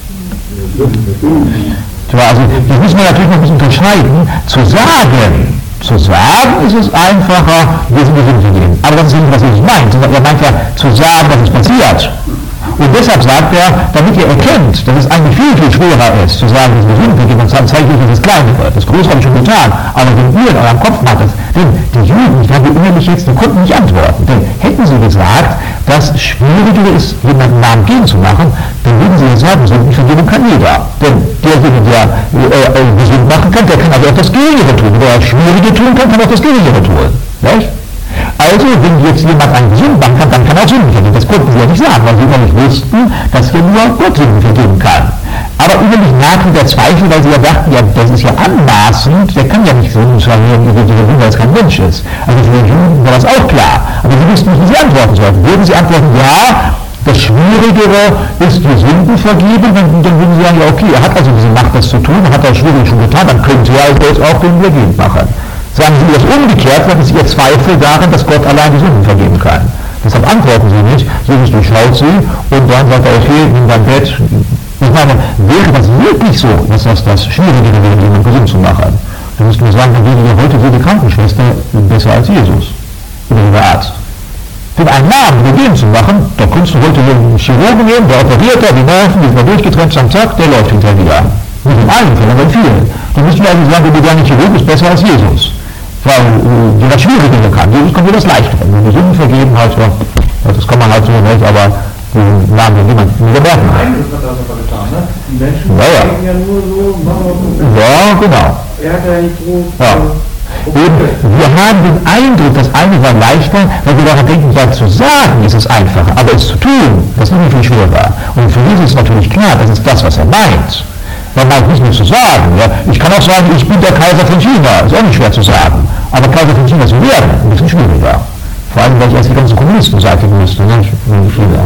Also, das müssen wir natürlich noch ein bisschen unterscheiden. Zu sagen, zu sagen ist es einfacher, wir sind die Sünden vergeben. Aber das ist nicht, was Jesus meint. Er meint ja, zu sagen, dass es passiert. Und deshalb sagt er, damit ihr erkennt, dass es eigentlich viel, viel schwerer ist, zu sagen, dass wir Sünden vergeben, dann zeige ich euch, dass es kleiner wird. Das Große habe ich schon getan. Aber wenn ihr in eurem Kopf macht, denn die Juden, ich glaube innerlich jetzt, die konnten nicht antworten. Denn hätten sie gesagt, das Schwierige ist, jemanden Namen gehen zu machen, dann würden sie jetzt sagen, Sündenvergebung kann jeder. Denn derjenige, der äh, äh, Sünden machen kann, der kann also auch das Geringere tun. Wer das Schwierige tun kann, kann auch das Geringere tun. Nicht? Also, wenn jetzt jemand einen Sünden machen kann, dann kann er auch Sünden vergeben. Das konnten sie ja nicht sagen, weil sie immer nicht wussten, dass hier nur Gott Sünden vergeben kann. Aber innerlich nagte der Zweifel, weil sie ja dachten, ja, das ist ja anmaßend, der kann ja nicht Sünden vergeben, weil es kein Mensch ist. Also für die Juden war das auch klar. Aber sie wussten nicht, wie sie antworten sollten. Würden sie antworten, ja, das Schwierigere ist die Sünden vergeben, dann, dann würden sie sagen, ja, okay, er hat also diese Macht, das zu tun, hat er schwierig schon getan, dann könnte er also jetzt auch den Vergehen machen. Sagen Sie das umgekehrt, dann ist Ihr Zweifel daran, dass Gott allein die Sünden vergeben kann. Deshalb antworten Sie nicht, Jesus durchschaut Sie, und dann sagt er, okay, nimm dein Bett. Ich meine, wäre das wirklich so, dass das das Schwierigere wäre, jemanden gesund zu machen, dann müssten wir sagen, dann wäre ja heute jede Krankenschwester besser als Jesus. Oder jeder Arzt. Für einen Namen Vergehen zu machen, da kannst du heute einen Chirurgen nehmen, der operiert, der die Nerven, die sind mal durchgetrennt, am Tag, der läuft hinterher wieder. Nicht in allen Fällen, aber in vielen. Dann müssten wir eigentlich sagen, der moderne Chirurg ist besser als Jesus. Weil äh, der das Schwierige kann. Jesus kommt mir das Leichtere. Wenn die Sünden vergeben, halt, ja, das kann man halt so nicht, aber den Namen will niemand mehr merken. Eindruck hat das aber getan, ne? Die Menschen ja, ja. denken ja nur so, ja, genau. er hat ja nicht groß. Ja. Und wir haben den Eindruck, das eine war leichter, weil wir daran denken, ja, zu sagen ist es einfacher, aber es zu tun, das ist nicht viel schwerer. Und für Jesus ist natürlich klar, das ist das, was er meint. Man meint nicht nur zu sagen. Ja. Ich kann auch sagen, ich bin der Kaiser von China. Ist auch nicht schwer zu sagen. Aber Kaiser von China zu werden, ein bisschen schwieriger. Vor allem, weil ich erst die ganzen Kommunisten seitigen musste. Ne? China.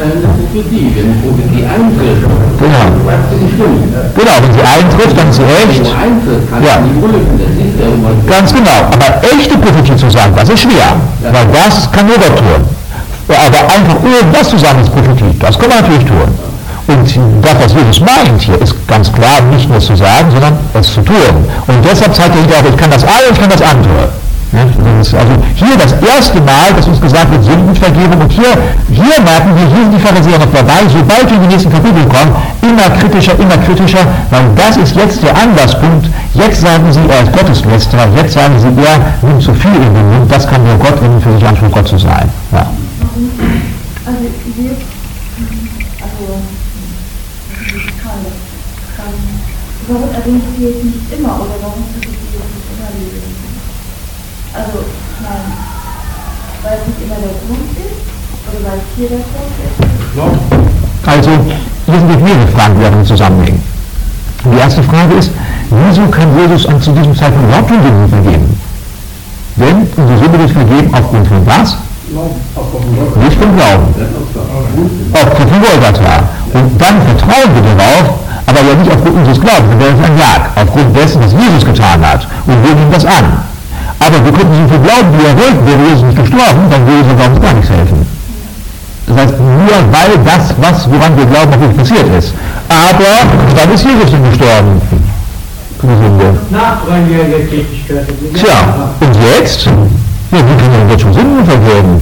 Genau. Genau, wenn sie eintrifft, dann ist sie echt. Ja. Ganz genau. Aber echte Prophetie zu sagen, das ist schwer. Weil das kann nur Gott tun. Aber einfach irgendwas zu sagen ist Prophetie. Das kann man natürlich tun. Und das, was Jesus meint hier, ist ganz klar nicht nur zu sagen, sondern es zu tun. Und deshalb zeigt er hinterher, ich kann das eine und ich kann das andere. Also hier das erste Mal, dass uns gesagt wird, Sündenvergebung, und hier, hier merken wir, hier sind die Pharisäer noch dabei, sobald wir in die nächsten Kapitel kommen, immer kritischer, immer kritischer, weil das ist jetzt der Anlasspunkt. Jetzt sagen sie, er ist Gotteslästerer, jetzt sagen sie, er nimmt zu viel in den Mund, das kann nur Gott, wenn für sich Anspruch, Gott zu sein. Ja. Also, wir, also, warum erwähnt ihr es nicht immer, oder warum ist es nicht immer die? Also, nein, weil es nicht immer der Grund ist, oder weil es hier der Grund ist? Also, hier sind mehrere Fragen, die darin zusammenhängen. Und die erste Frage ist, wieso kann Jesus an zu diesem Zeitpunkt überhaupt schon Sünden vergeben? Denn unsere Sünde wird vergeben aufgrund von was? Nicht vom Glauben. Aufgrund von Golgatha. Und dann vertrauen wir darauf, aber ja nicht aufgrund unseres Glaubens, denn das ist ein Werk, aufgrund dessen, was Jesus getan hat. Und wir nehmen das an. Aber wir könnten so viel glauben, wie er wollte, wäre Jesus nicht gestorben, dann würde unser Glauben gar nichts helfen. Das heißt, nur weil das, was, woran wir glauben, auch wirklich passiert ist. Aber dann ist Jesus nicht gestorben. Nachrangige Tätigkeit. Tja, und jetzt? Ja, wie kann man jetzt schon Sünden vergeben?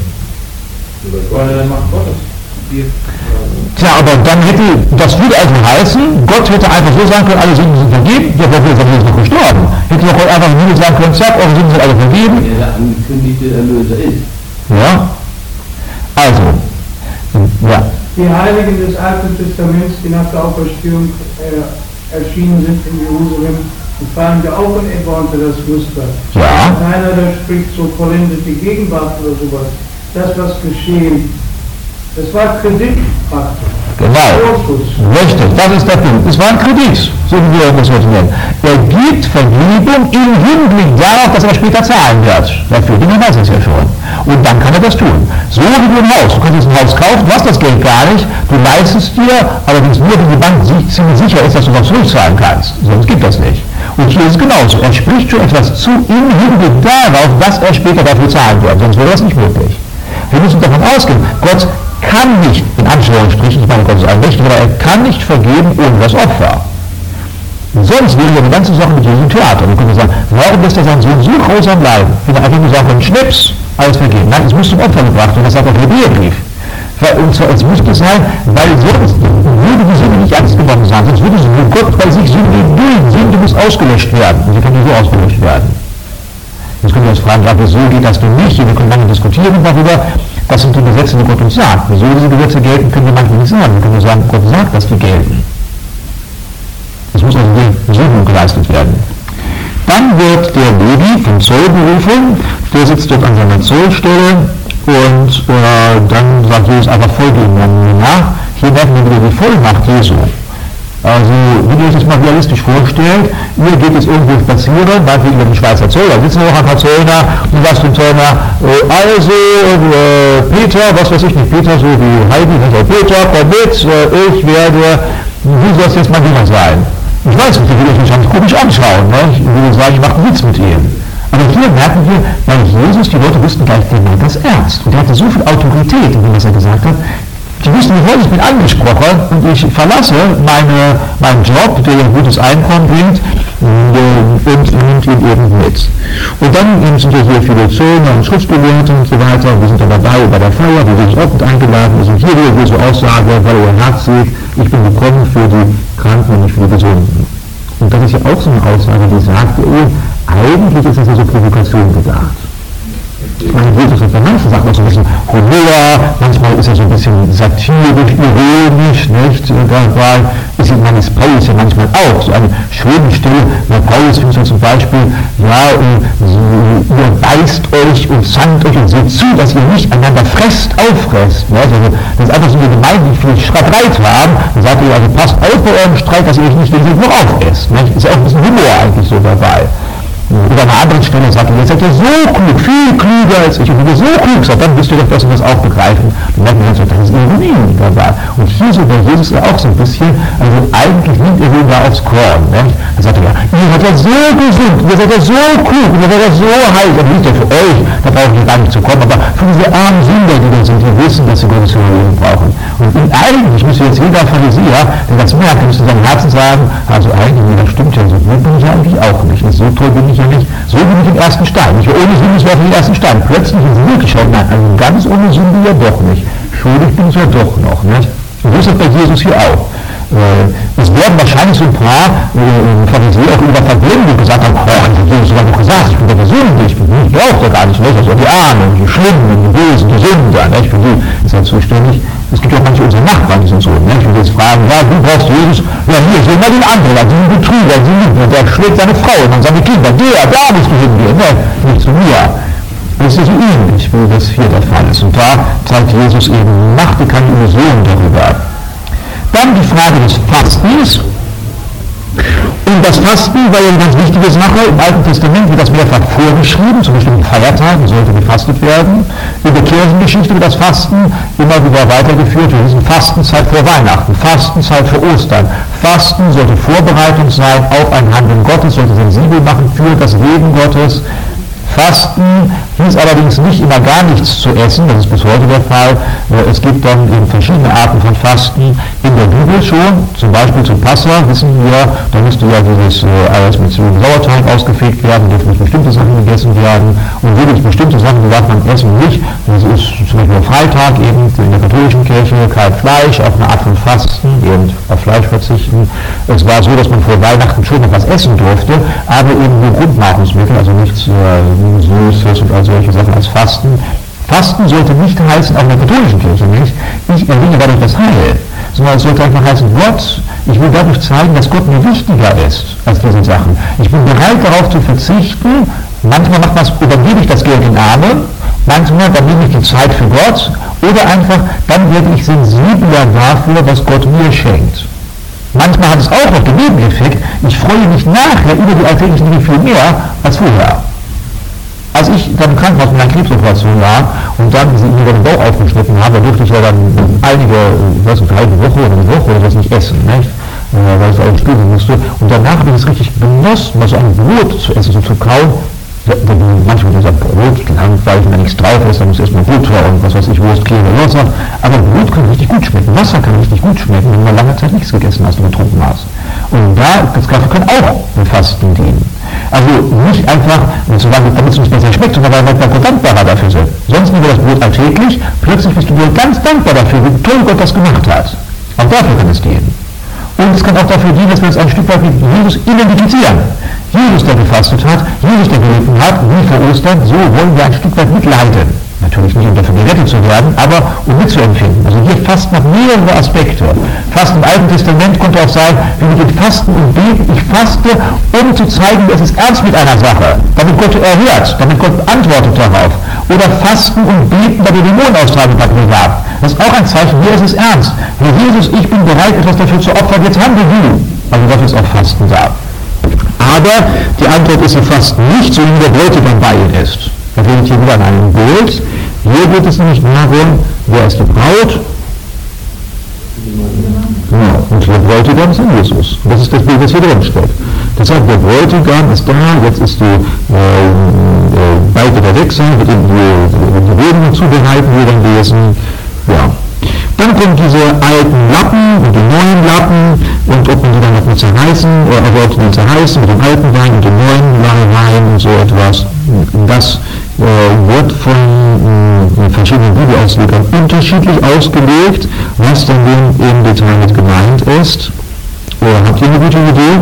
Tja, aber dann hätte, das würde also heißen, Gott hätte einfach so sagen können, alle Sünden sind vergeben, ja, aber wir sind jetzt noch gestorben. Hätte doch einfach nur sagen können, zack, eure Sünden sind alle vergeben. Der angekündigte Erlöser ist. Ja, also, ja. Die Heiligen des Alten Testaments, die nach der Auferstehung äh, erschienen sind in Jerusalem, die fallen ja auch in etwa unter das Muster. Ja. Keiner, der spricht so vollendete Gegenwart oder sowas. Das, was geschehen, das war Kredit praktisch. Genau. Richtig, das ist der Punkt. Es war ein Kredit, so wie wir das heute nennen. Er gibt Vergebung im Hinblick darauf, dass er später zahlen wird. Dafür, den weiß es ja schon. Und dann kann er das tun. So wie du ein Haus. Du kannst jetzt ein Haus kaufen, du hast das Geld gar nicht, du leistest dir, allerdings nur, wenn die Bank ziemlich sicher ist, dass du noch zurückzahlen kannst. Sonst gibt das nicht. Und hier ist es genauso. Er spricht schon etwas zu im Hinblick darauf, dass er später dafür zahlen wird. Sonst wäre das nicht möglich. Wir müssen davon ausgehen, Gott kann nicht, in Anführungsstrichen, ich meine, Gott ist allmächtig, aber er kann nicht vergeben ohne das Opfer. Sonst wäre ja die ganze Sache mit diesem Theater. Wir können sagen, warum lässt er seinen Sohn so grausam bleiben? Wenn er einfach nur sagen, Schnips, alles vergeben. Nein, es muss zum Opfer gebracht werden, das sagt auch der Hebräerbrief. Und zwar, es müsste sein, weil sonst würde die Sünde nicht ernst genommen sein, sonst würde sie nur Gott bei sich Sünde dulden. Sünde muss ausgelöscht werden. Und sie kann nur so ausgelöscht werden. Jetzt können wir uns fragen, ja, wieso geht das denn nicht? Wir können lange diskutieren darüber. Das sind die Gesetze, die Gott uns sagt. Wieso diese Gesetze gelten, können wir manchmal nicht sagen. Wir können nur sagen, Gott sagt, dass die gelten. Es muss also die Sündung geleistet werden. Dann wird der Levi vom Zoll berufen. Der sitzt dort an seiner Zollstelle und äh, dann sagt Jesus einfach, folge ihm nach. Hier merken wir wieder die Vollmacht Jesu. Also, wie ihr euch das mal realistisch vorstellt, ihr geht jetzt irgendwo spazieren, meinetwegen über den Schweizer Zoll, da sitzen noch ein paar Zöllner, und sagst dem Zöllner, äh, also, äh, Peter, was weiß ich nicht, Peter, so wie Heidi, also Peter, komm mit, äh, ich werde, wie soll es jetzt mal wieder sein? Ich weiß nicht, ich will euch wahrscheinlich komisch anschauen, ne? Ich würde sagen, ich mache einen Witz mit ihm. Aber hier merken wir, weil Jesus, die Leute wussten gleich, der meint das ernst. Und er hatte so viel Autorität in dem, was er gesagt hat. Die wissen, heute ich bin angesprochen und ich verlasse meine, meinen Job, der ein gutes Einkommen bringt, und nimmt ihn eben mit. Und dann sind ja hier viele Zöllner und Schriftgelehrte und so weiter. Wir sind dann dabei bei der Feier, wo wir auch mit eingeladen sind. Hier wieder diese Aussage, weil ihr Herz seht, ich bin gekommen für die Kranken und nicht für die Gesunden. Und das ist ja auch so eine Aussage, die sagt, oh, eigentlich ist das ja so Provokation gedacht. Ich meine, Jesus ist bei manchen Sachen auch so ein bisschen Humor, manchmal ist er so ein bisschen satirisch, ironisch, nicht? Weil ist ja, man ist Paulus ja manchmal auch so eine schöne Stelle, weil Paulus findet zum Beispiel, ja, ihr beißt euch und zankt euch und seht zu, dass ihr nicht einander fresst, auffresst. Ne? Also, das ist einfach so eine Gemeinde, die viel Streit haben, dann sagt ihr, also passt auf bei eurem Streit, dass ihr euch nicht gegenseitig nur aufesst. Ne? Ist ja auch ein bisschen Humor eigentlich so dabei. Oder an einer anderen Stelle sagt er, ihr seid ja so klug, viel klüger als ich. Und wenn ihr so klug seid, dann müsst ihr doch das und das auch begreifen. Dann merken wir uns, das ist Ironie dabei. Und hier so bei Jesus ja auch so ein bisschen, also eigentlich nimmt ihr ihn da aufs Korn. Ne? Dann sagt er ja, ihr seid ja so gesund, ihr seid ja so klug, ihr seid ja so heil. Das liegt ja für euch, da brauche ich gar nicht zu kommen. Aber für diese armen Sünder, die da sind, die wissen, dass sie Gottes Vergebung brauchen. Und eigentlich müsste jetzt jeder Pharisäer, der das merkt, müsste seinem Herzen sagen, also eigentlich, das stimmt ja, so gut bin ich ja eigentlich auch nicht. Und so toll bin ich ich ja nicht, so wie mit dem ersten Stein. Ich war ohne Sünde, ich war für den ersten Stein. Plötzlich ist es wirklich schon, nein, also ganz ohne Sünde ja doch nicht. Schuldig bin ich ja doch noch, nicht? Und so ist das bei Jesus hier auch. Äh, es werden wahrscheinlich so ein paar äh, Pharisäer auch über verblenden, die gesagt haben, oh, ich habe Jesus sogar noch gesagt, ich bin der Sünde, ich bin ich brauche ja gar nicht, nicht? Also die Armen, die Schlimmen, die Bösen, die Sünder, nicht? Für die ist er zuständig. Es gibt ja auch manche unsere Nachbarn, die sind so, nicht? Wenn wir jetzt fragen, ja, du brauchst Jesus, ja, hier, sehen wir den anderen, also den Betrüger, den Lügner, der schlägt seine Frau und dann seine Kinder, der, da musst du hingehen, ne? Nicht zu mir. Das ist ja so ähnlich, wie das hier der Fall ist. Und da zeigt Jesus eben, machte keine Illusionen darüber. Dann die Frage des Fastens. Und das Fasten war ja eine ganz wichtige Sache. Im Alten Testament wird das mehrfach vorgeschrieben, zum Beispiel in Feiertagen sollte gefastet werden. In der Kirchengeschichte wird das Fasten immer wieder weitergeführt. Wir wissen Fastenzeit vor Weihnachten, Fastenzeit vor Ostern. Fasten sollte Vorbereitung sein auf ein Handeln Gottes, sollte sensibel machen für das Leben Gottes. Fasten hieß allerdings nicht immer gar nichts zu essen, das ist bis heute der Fall. Es gibt dann eben verschiedene Arten von Fasten in der Bibel schon, zum Beispiel zu Passa, wissen wir, da müsste ja dieses Eiweiß mit Zwiebeln und Sauerteig ausgefegt werden, dürfen nicht bestimmte Sachen gegessen werden und wirklich bestimmte Sachen darf man essen nicht. Das ist zum Beispiel am Freitag eben in der katholischen Kirche kein Fleisch, auch eine Art von Fasten, eben auf Fleisch verzichten. Es war so, dass man vor Weihnachten schon noch was essen durfte, aber eben nur Grundnahrungsmittel, also nichts Süßes und all solche Sachen als Fasten. Fasten sollte nicht heißen, auch in der katholischen Kirche nicht, ich erringe dadurch das Heil, sondern es sollte einfach heißen, Gott, ich will dadurch zeigen, dass Gott mir wichtiger ist als diese Sachen. Ich bin bereit darauf zu verzichten, manchmal macht man übergebe ich das Geld in Arme, manchmal dann nehme ich die Zeit für Gott oder einfach, dann werde ich sensibler dafür, was Gott mir schenkt. Manchmal hat es auch noch den Nebeneffekt, ich freue mich nachher über die alltäglichen Dinge viel mehr als vorher. Als ich dann im Krankenhaus mit einer Krebsoperation war und dann mir den Bauch aufgeschnitten habe, durfte ich ja dann einige, ich weiß nicht, eine halbe Woche oder eine Woche oder was nicht essen, nicht? Äh, weil ich auch studieren musste. Und danach habe ich es richtig genossen, mal so ein Brot zu essen, so zu kauen. Manchmal ist das Brot langweilig, wenn da nichts drauf ist, dann muss erstmal Butter und was weiß ich, Wurst, Käse, Wasser. Aber Brot kann richtig gut schmecken, Wasser kann richtig gut schmecken, wenn man lange Zeit nichts gegessen hast und getrunken hast. Und da, das Kaffee kann auch im Fasten dienen. Also nicht einfach, damit es nicht besser schmeckt, sondern weil wir Gott dankbarer dafür sind. Sonst nehmen wir das Brot alltäglich, plötzlich bist du dir ganz dankbar dafür, wie toll Gott das gemacht hat. Auch dafür kann es dienen. Und es kann auch dafür dienen, dass wir uns ein Stück weit mit Jesus identifizieren. Jesus, der gefastet hat, Jesus, der gelitten hat, wie vor Ostern, so wollen wir ein Stück weit mitleiden. Natürlich nicht, um dafür gerettet zu werden, aber um mitzuempfinden. Also hier fast noch mehrere Aspekte. Fasten im Alten Testament konnte auch sein, wie mit dem Fasten und Beten, ich faste, um zu zeigen, es ist ernst mit einer Sache, damit Gott erhört, damit Gott antwortet darauf. Oder Fasten und Beten bei der Dämonenaustragung bei mir gab. Das ist auch ein Zeichen, hier ist es ernst. Herr Jesus, ich bin bereit, etwas dafür zu opfern, jetzt handle du. Also dafür ist auch Fasten da. Aber die Antwort ist im Fasten nicht, so wie der Bräutigam bei ihnen ist. Da redet hier wieder an einem Bild. Hier geht es nämlich darum, wer ist die Braut? Genau, und der Bräutigam ist Jesus. Und das ist das Bild, das hier drin steht. Deshalb, der Bräutigam ist da, jetzt ist die äh, äh, bald wieder weg sein, wird eben die, die Redungen zubereiten, wir dann lesen. Ja. Dann kommen diese alten Lappen und die neuen Lappen und ob man die dann noch mit zerreißen, oder ob die zerreißen mit dem alten Wein und dem neuen Wein und so etwas. Das äh, wird von äh, verschiedenen Bibelauslegern unterschiedlich ausgelegt, was dann im Detail mit gemeint ist. Oder habt ihr eine gute Idee?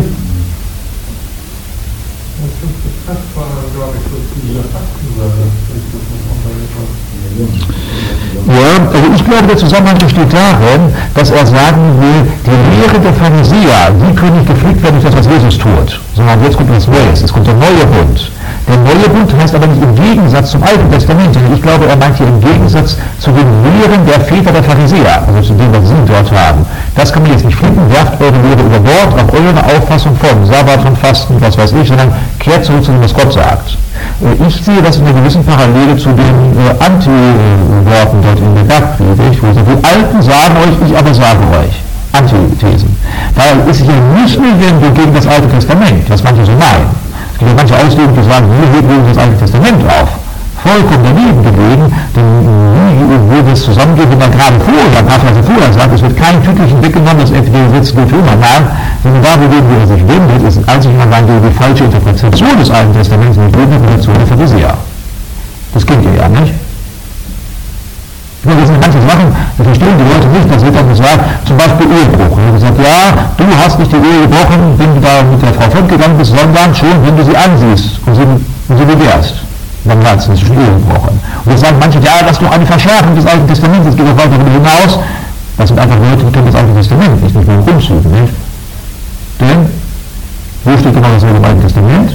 Ja, also ich glaube, der Zusammenhang besteht darin, dass er sagen will, die Lehre der Pharisäer, die können nicht gepflegt werden durch das, was Jesus tut, sondern jetzt kommt was Neues, es kommt der neue Bund. Der neue Bund heißt aber nicht im Gegensatz zum Alten Testament, sondern ich glaube, er meint hier im Gegensatz zu den Lehren der Väter der Pharisäer, also zu dem, was sie dort haben. Das kann man jetzt nicht finden, werft eure Lehre über Bord, auch eure Auffassung von Sabbat, von Fasten, was weiß ich, sondern kehrt zurück zu dem, was Gott sagt. Ich sehe das in einer gewissen Parallele zu den äh, Anti-Worten dort in der Bergpredigt, wo die Alten sagen euch, ich aber sage euch. Antithesen. Weil es ist ja nicht nur gegen das Alte Testament, was manche so meinen. Es gibt ja manche Auslegungen, die sagen, hier hebt das Alte Testament auf. vollkommen daneben gelegen, denn nie würde es zusammengehen, wenn man gerade vorher, ein paar Verse vorher sagt, es wird kein Tütchen weggenommen, das entweder sitzt gilt für immer nach, sondern da, wogegen er sich wendet, ist einzig und allein die falsche Interpretation des Alten Testaments und die Interpretation der Pharisäer. Das kennt ihr ja, nicht? Ja, das sind ganze Sachen, das verstehen die Leute nicht, das wird dann gesagt, zum Beispiel Ehebruch. Und er sagt, ja, du hast nicht die Ehe gebrochen, wenn du da mit der Frau fortgegangen bist, sondern schon, wenn du sie ansiehst und sie, und sie begehrst. Dann meinst du, das ist schon Ehe gebrochen. Und jetzt sagen manche, ja, das ist doch eine Verschärfung des Alten Testaments, das geht auch weiter darüber hinaus. Das sind einfach Leute, die kennen das Alte Testament nicht, nicht nur rumzügen, nicht? Denn, wo steht genau das im Alten Testament?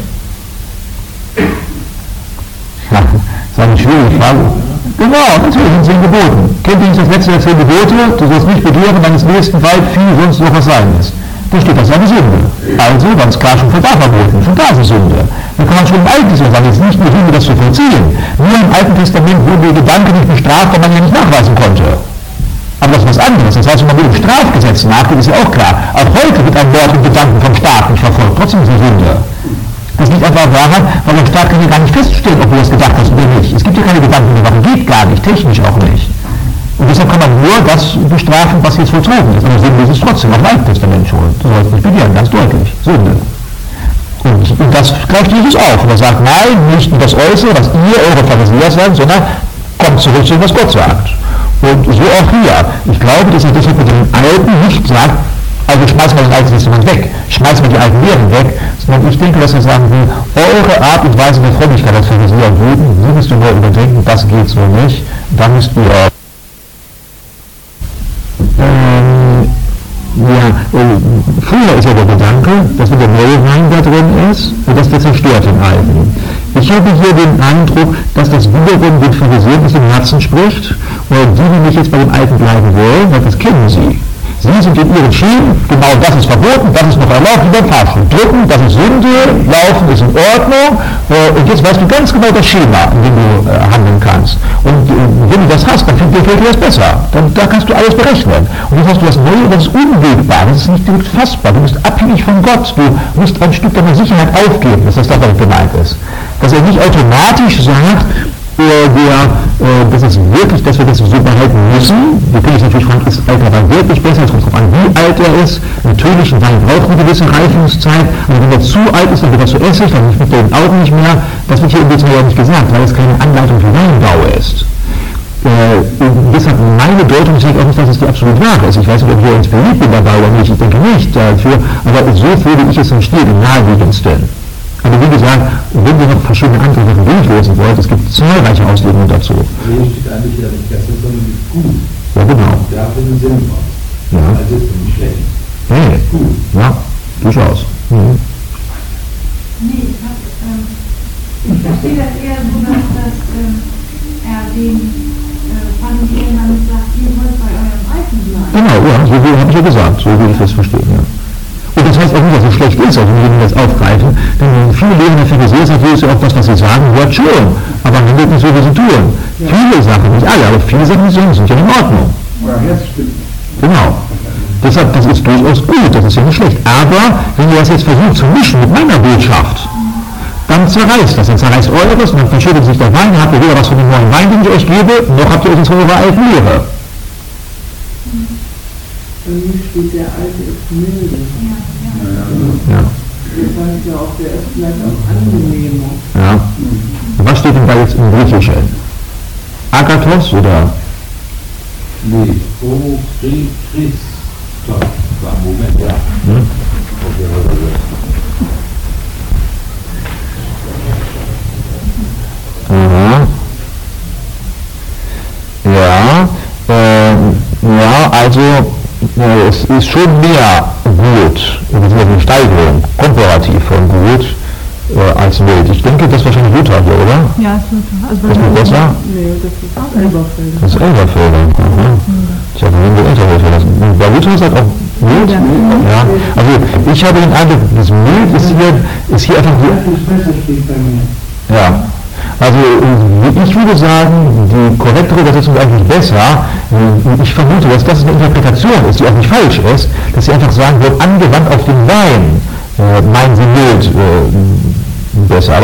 Ja, das ist eine schwierige Frage. Genau, natürlich sind zehn Geboten. Kennt ihr nicht das letzte der zehn Gebote? Du sollst nicht begehren, deines nächsten Weib viel sonst noch was sein ist. Da steht, das ist eine Sünde. Also, ganz klar schon von da verboten. Schon da ist eine Sünde. Dann kann man schon im Alten Testament sagen, jetzt nicht nur Sünde, das zu vollziehen. Nur im Alten Testament wurde der Gedanke nicht bestraft, weil man ja nicht nachweisen konnte. Aber das ist was anderes. Das heißt, wenn man mit dem Strafgesetz nachgeht, ist ja auch klar. Auch heute wird ein Mord und Gedanken vom Staat nicht verfolgt. Trotzdem ist es eine Sünde. Das liegt einfach daran, weil der Staat kann ja gar nicht feststellen, ob du das gedacht hast oder nicht. Es gibt ja keine Gedanken mehr, geht gar nicht, technisch auch nicht. Und deshalb kann man nur das bestrafen, was jetzt vollzogen ist. Aber Sünde ist es trotzdem, auch im Alten Testament schon. Du sollst nicht begehren, ganz deutlich. Sünde. Und, und das greift Jesus auf. Und er sagt, nein, nicht nur das Äußere, was ihr eure Pharisäer sagt, sondern kommt zurück zu dem, was Gott sagt. Und so auch hier. Ich glaube, dass er deshalb mit dem Alten nicht sagt, also schmeißen wir das Alte Testament weg, schmeißen wir die alten Lehren weg, sondern ich denke, dass er sagen will, eure Art und Weise der Frömmigkeit als Pharisäer und Juden, sie müsst ihr nur überdenken, das geht so nicht, da müsst ihr ähm, ja, äh, früher ist ja der Gedanke, dass der neue Wein da drin ist und dass der zerstört den alten. Ich habe hier den Eindruck, dass das wiederum den Pharisäern aus dem Herzen spricht, und die, die nicht jetzt bei dem Alten bleiben wollen, weil das kennen sie. Sie sind in ihren Schienen, genau das ist verboten, das ist noch erlaubt, wie beim Fahrstuhl. Drücken, das ist Sünde, Laufen ist in Ordnung, äh, und jetzt weißt du ganz genau das Schema, in dem du äh, handeln kannst. Und äh, wenn du das hast, dann fällt dir das besser. Dann, da kannst du alles berechnen. Und jetzt hast du das Neue, das ist unwegbar, das ist nicht direkt fassbar. Du bist abhängig von Gott, du musst ein Stück deiner Sicherheit aufgeben, dass das damit gemeint ist. Dass er nicht automatisch sagt, Der, äh, das ist wirklich, dass wir das so behalten müssen. Wir können uns natürlich fragen, ist alter Wein wirklich besser? Es kommt darauf an, wie alt er ist. Natürlich, ein Wein braucht eine gewisse Reifungszeit. Aber wenn er zu alt ist, dann wird er zu Essig, dann schmeckt er den Augen nicht mehr. Das wird hier im Detail ja nicht gesagt, weil es keine Anleitung für Weinbau ist. Äh, und deshalb meine Deutung, ich denke auch nicht, dass es die absolut wahre ist. Ich weiß nicht, ob ich inspiriert bin dabei oder nicht. Ich denke nicht dafür. Aber so würde ich es verstehen, im naheliegendsten. Aber wie gesagt, wenn ihr noch verschiedene andere Sachen durchlesen wollt, es gibt zahlreiche Auslegungen dazu. Nee, steht eigentlich ja nicht besser, sondern ist gut. Ja, genau. Der hat einen Sinn gemacht. Ja. Also ist nicht schlecht. Nee, Gut. ja, durchaus. Mhm. Nee, ich, hab, ähm, ich verstehe das eher so, dass, dass ähm, er den äh, Pharisäern damit sagt, ihr wollt bei eurem Alten bleiben. Genau, ja, so habe ich ja gesagt, so würde ich das verstehen, ja. Und das heißt auch nicht, dass es schlecht ist, also wenn wir das aufgreifen, denn viele Lehrer der Pharisäer sagen, ist ja auch das, was sie sagen, hört schon, aber handelt nicht so, wie sie tun. Ja. Viele Sachen, nicht alle, aber viele Sachen, die sie sagen, sind ja in Ordnung. Ja, jetzt stimmt. Genau. Deshalb, das ist durchaus gut, das ist ja nicht schlecht. Aber wenn ihr das jetzt versucht zu mischen mit meiner Botschaft, dann zerreißt das, dann zerreißt eures, und dann verschüttet sich der Wein, habt ihr weder was von dem neuen Wein, den ich euch gebe, noch habt ihr euch jetzt von eurer alten Lehre. Bei mir steht der Alte ist milde. Ja, Ja. ja. Das heißt ja auch, der ist vielleicht auch angenehmer. Ja. Und was steht denn da jetzt im Griechischen? Agathos oder? Nee, O Christos. Moment, ja. Hm? Aha. Ja, äh, ja, also äh, es ist schon mehr gut, eine Steigerung, komparativ von gut äh, als wild. Ich denke, das ist wahrscheinlich Luther hier, oder? Ja, es wird. Also Das ist besser? Nee, das ist auch Elberfelder. Das ist Elberfelder. Mhm. Tja, dann nehmen wir Elberfelder. Bei Luther ist das auch mild? Ja. Also ich habe den Eindruck, das mild ist hier, ist hier einfach die... Das ist besser, steht bei mir. Ja. Also ich würde sagen, die korrektere Übersetzung ist eigentlich besser. Ich vermute, dass das eine Interpretation ist, die auch nicht falsch ist, dass sie einfach sagen wird, angewandt auf den Wein, äh, meinen sie mild äh, besser. Aber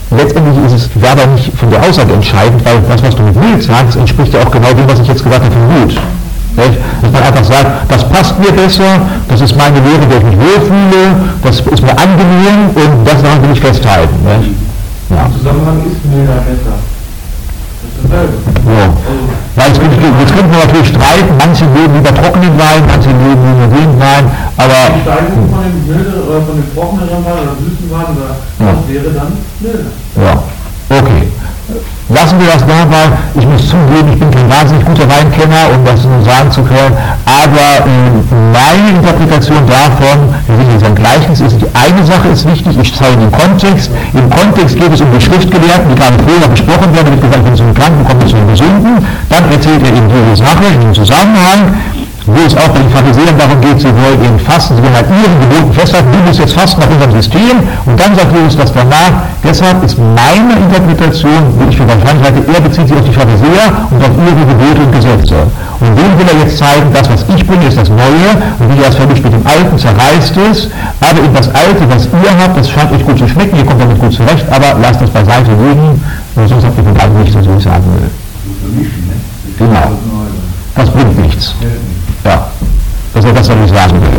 letztendlich ist es dabei nicht von der Aussage entscheidend, weil das, was du mit Wild sagst, entspricht ja auch genau dem, was ich jetzt gesagt habe, von Gut. Dass man einfach sagt, das passt mir besser, das ist meine Lehre, in der ich mich wohlfühle, das ist mir angenehm und das daran will ich festhalten. Nicht? Ja. Im Zusammenhang ist milder besser. Das ist dasselbe. Ja. Ja, jetzt, könnte, jetzt könnten wir natürlich streiten, manche mögen lieber trockenen Wein, manche mögen lieber den Wein, aber... Die Steigerung von dem milden oder von dem trockeneren Wein oder süßen Wein, oder Ja. das wäre dann milder. Ja, okay. Lassen wir das dabei. Ich muss zugeben, ich bin kein wahnsinnig guter Weinkenner, um das nur sagen zu können, aber äh, meine Interpretation davon, wir sind jetzt ein Gleichnis, ist, die eine Sache ist wichtig, ich zeige den Kontext. Im Kontext geht es um die Schriftgelehrten, die gerade vorher besprochen werden, da wird gesagt, wenn es um den Kranken kommt, es um den Gesunden. Dann erzählt er eben diese Sache in dem Zusammenhang, wo es auch bei den Pharisäern darum geht, sie wollen eben fasten, sie wollen halt ihren Geboten festhalten, du musst jetzt fasten nach unserem System, und dann sagt Jesus das danach. Deshalb ist meine Interpretation, wie ich für wahrscheinlich halte, er bezieht sich auf die Pharisäer und auf ihre Gebote und Gesetze. Und dem will er jetzt zeigen, das, was ich bringe, ist das Neue, und wie er es vermischt mit dem Alten, zerreißt es, aber eben das Alte, was ihr habt, das scheint euch gut zu schmecken, ihr kommt damit gut zurecht, aber lasst das beiseite liegen, sonst habt ihr von beiden nichts, was ich sagen will. Genau. Das bringt nichts. Ja, das ist das, was ich sagen will.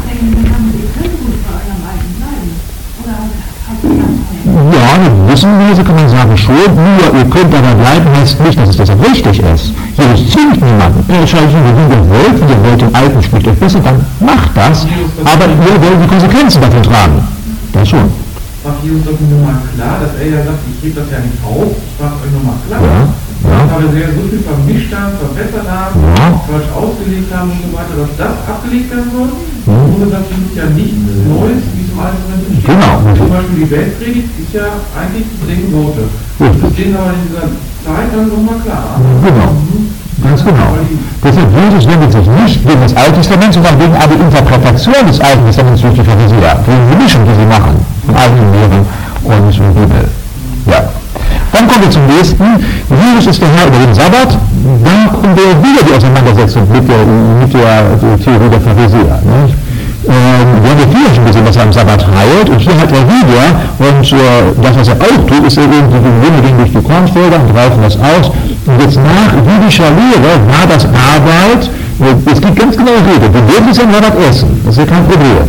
Ja, wir wissen wir, so kann man sagen, schon, nur ihr könnt dabei bleiben, heißt nicht, dass es deshalb richtig ist. Jesus zwingt niemanden. Er entscheidet nur, wie ihr wollt, wie ihr wollt, den Alten schmeckt euch besser, dann macht das, aber ihr wollt die Konsequenzen davon tragen. Das schon. Macht Jesus doch nur mal klar, dass er ja sagt, ich gebe das ja nicht auf, ich mache euch nur mal klar. Ja. Ja. Weil wir so viel vermischt haben, verbessert haben, Ja. falsch ausgelegt haben und so weiter, dass das abgelegt werden soll. Mhm. Ohne dass es ja nichts Neues, wie es im Alten Testament steht. Genau. Zum Beispiel die Weltpredigt ist ja eigentlich zehn Gebote. Richtig. Das stehen aber in dieser Zeit dann nochmal klar. Genau. Ganz genau. Deshalb Jesus wendet sich nicht gegen das Alte Testament, sondern gegen eine Interpretation des Alten Testaments durch die Pharisäer, gegen die Mischung, die sie machen, von eigenen Lehren und Bibel. Ja. Dann kommen wir zum nächsten. Jesus ist der Herr über den Sabbat. Dann kommen wir wieder die Auseinandersetzung mit der, mit der, der Theorie der Pharisäer. Nicht? Ähm, wir haben ja hier schon gesehen, was er am Sabbat heilt, und hier hat er wieder, und äh, das, was er auch tut, ist er eben, die Winde gehen durch die Kornfelder und greifen das aus. Und jetzt nach jüdischer Lehre war das Arbeit, es gibt ganz genaue Regeln, wir dürfen es am Sabbat essen, das ist ja kein Problem.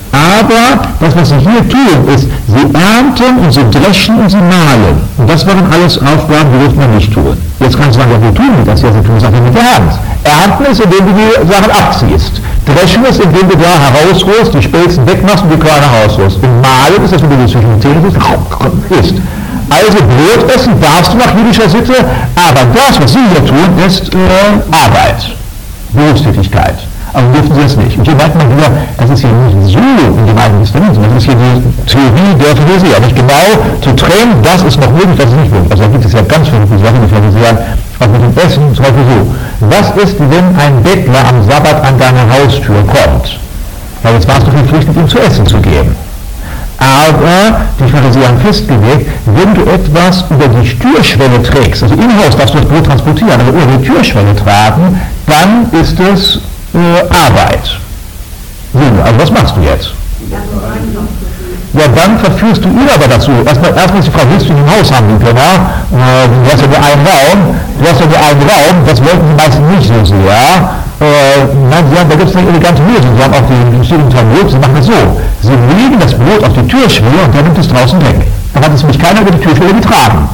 Aber das, was sie hier tun, ist, sie ernten und sie dreschen und sie mahlen. Und das waren alles Aufgaben, die dürfen wir nicht tun. Jetzt kannst du sagen, ja, wir tun das ja, sie tun es einfach mit der Hand. Ernten ist, indem du die Sachen abziehst. Dreschen ist, indem du da herausholst, die Spelzen wegmachst und die Körner rausholst. Und mahlen ist, dass du die zwischen den Zähnen isst. Also Brot essen darfst du nach jüdischer Sitte, aber das, was sie hier tun, ist äh, Arbeit, Berufstätigkeit. Also dürfen sie das nicht. Und hier merkt man wieder, das ist hier nicht so in dem Alten Testament, sondern das ist hier die Theorie der Pharisäer. Nicht genau zu trennen, das ist noch möglich, das ist nicht möglich. Also da gibt es ja ganz viele Sachen, die Pharisäer, auch mit dem Essen, zum Beispiel so. Was ist, wenn ein Bettler am Sabbat an deine Haustür kommt? Weil jetzt warst du verpflichtet, ihm zu essen zu geben. Aber die Pharisäer haben festgelegt, wenn du etwas über die Türschwelle trägst, also im Haus darfst du das Brot transportieren, aber über die Türschwelle tragen, dann ist es äh, Arbeit. Also was machst du jetzt? Ja, dann verführst du ihn aber dazu. Erstmal, erstmal ist die Frage, willst du ihn im Haus haben, Penner? Äh, du hast ja nur einen Raum, du hast ja nur einen Raum, das wollten die meisten nicht so sehr. Äh, nein, sie haben, da gibt es eine elegante Lösung. Sie haben auch den Studien Talmud, sie machen es so. Sie legen das Brot auf die Türschwelle und dann nimmt es draußen weg. Dann hat es nämlich keiner über die Türschwelle getragen.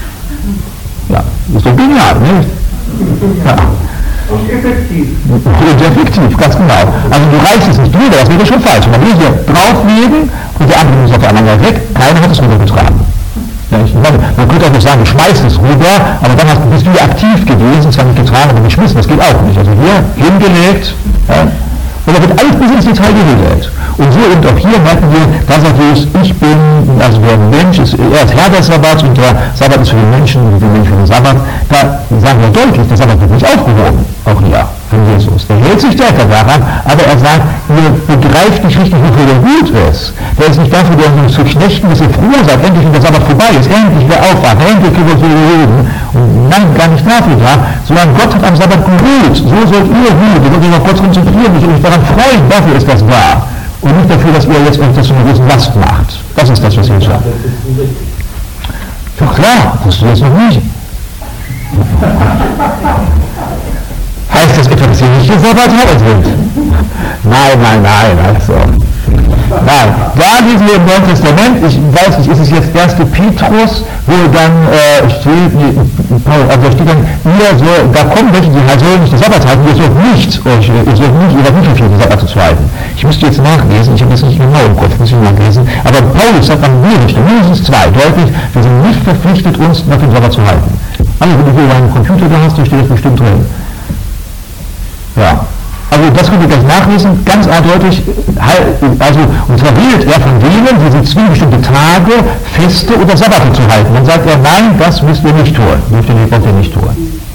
Ja, das ist doch genial, nicht? Ja. Und effektiv. Und effektiv, ganz genau. Also du reichst es nicht drüber, das wäre schon falsch. Man will hier drauflegen und der andere muss auf der anderen Seite weg. Keiner hat es rübergetragen. Ja, ich meine, man könnte auch nicht sagen, du schmeißt es rüber, aber dann hast, bist du ja aktiv gewesen, zwar nicht getragen, aber geschmissen, das geht auch nicht. Also hier hingelegt, ja, und da wird alles bis ins Detail geregelt. Und so eben auch hier merken wir, da sagt Jesus, ich bin, also der Mensch ist, er ist Herr des Sabbats und der Sabbat ist für den Menschen und der Mensch für den Sabbat. Da sagen wir deutlich, der Sabbat wird nicht aufgehoben, auch hier von Jesus. Der hält sich stärker daran, aber er sagt, ihr begreift nicht richtig, wofür der gut ist. Der ist nicht dafür, der uns zu knechten, dass ihr froh seid, endlich wenn der Sabbat vorbei ist, endlich wieder aufwachen, endlich können wir wieder reden. Und nein, gar nicht dafür da, sondern Gott hat am Sabbat geruht. So sollt ihr ruhen, ihr sollt euch auf Gott konzentrieren und euch daran freuen, dafür ist das da. Und nicht dafür, dass ihr jetzt euch das zu einer großen Last macht. Das ist das, was Jesus sagt. Ja klar, das ist jetzt noch nicht. Heißt das etwa, dass ihr nicht den Sabbat halten? Nein, nein, nein, also. Nein, da lesen wir im Neuen Testament, ich weiß nicht, ist es jetzt erster Petrus, wo dann äh, steht, also da steht dann, ihr soll, da kommen welche, die sollen nicht den Sabbat halten, ihr sollt nicht, euch, ihr sollt nicht, ihr sollt nicht auf den Sabbat zu halten. Ich müsste jetzt nachlesen, ich habe das nicht genau im Kopf, muss ich nachlesen, aber Paulus sagt an mir, mindestens zwei, deutlich, wir sind nicht verpflichtet, uns nach dem Sabbat zu halten. Also wenn du hier deinen Computer da hast, da steht das bestimmt drin. Ja. Also das könnt ihr gleich nachlesen, ganz eindeutig, also, und zwar redet er von denen, die sich zwingen, bestimmte Tage, Feste oder Sabbate zu halten. Dann sagt er, nein, das müsst ihr nicht tun, dürft ihr nicht, wollt ihr nicht tun.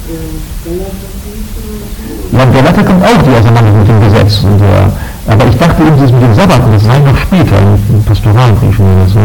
Ja, und der Latte kommt auch die auseinander mit dem Gesetz. Und, äh, aber ich dachte eben, das mit dem Sabbat, das sei noch später, in Pastoralbriefen oder so.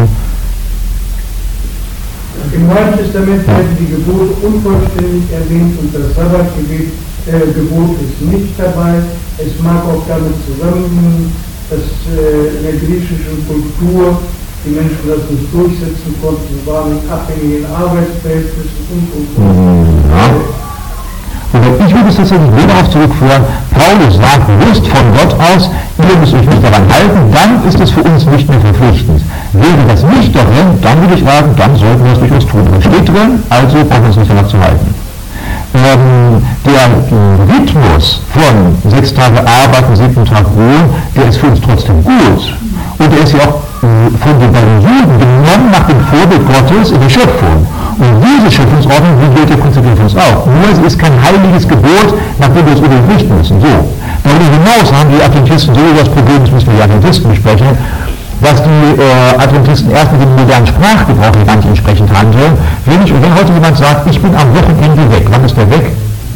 Im Neuen Testament werden die Gebote unvollständig erwähnt und das Sabbatgebet Äh, Gebot ist nicht dabei. Es mag auch damit zusammenhängen, dass äh, in der griechischen Kultur die Menschen das nicht durchsetzen konnten, waren in abhängigen Arbeitsverhältnissen und und und. Ja. Und ich würde es tatsächlich wieder darauf zurückführen, Paulus sagt bewusst von Gott aus, ihr müsst euch nicht daran halten, dann ist es für uns nicht mehr verpflichtend. Wäre das nicht darin, dann würde ich sagen, dann sollten wir es durchaus tun. Das steht drin, also brauchen wir uns nicht danach zu halten. Ähm, der äh, Rhythmus von sechs Tage Arbeiten, sieben Tage Ruhe, der ist für uns trotzdem gut. Und der ist ja auch äh, von den beiden Juden genommen nach dem Vorbild Gottes in der Schöpfung. Und diese Schöpfungsordnung, die gilt ja prinzipiell für uns auch. Nur sie ist kein heiliges Gebot, nach dem wir uns unbedingt richten müssen. So. Darüber hinaus haben die Adventisten so das Problem, das müssen wir die Adventisten besprechen, dass die äh, Adventisten erst mit dem modernen Sprachgebrauch gar nicht entsprechend handeln. Wenn, ich, wenn heute jemand sagt, ich bin am Wochenende weg, wann ist der weg?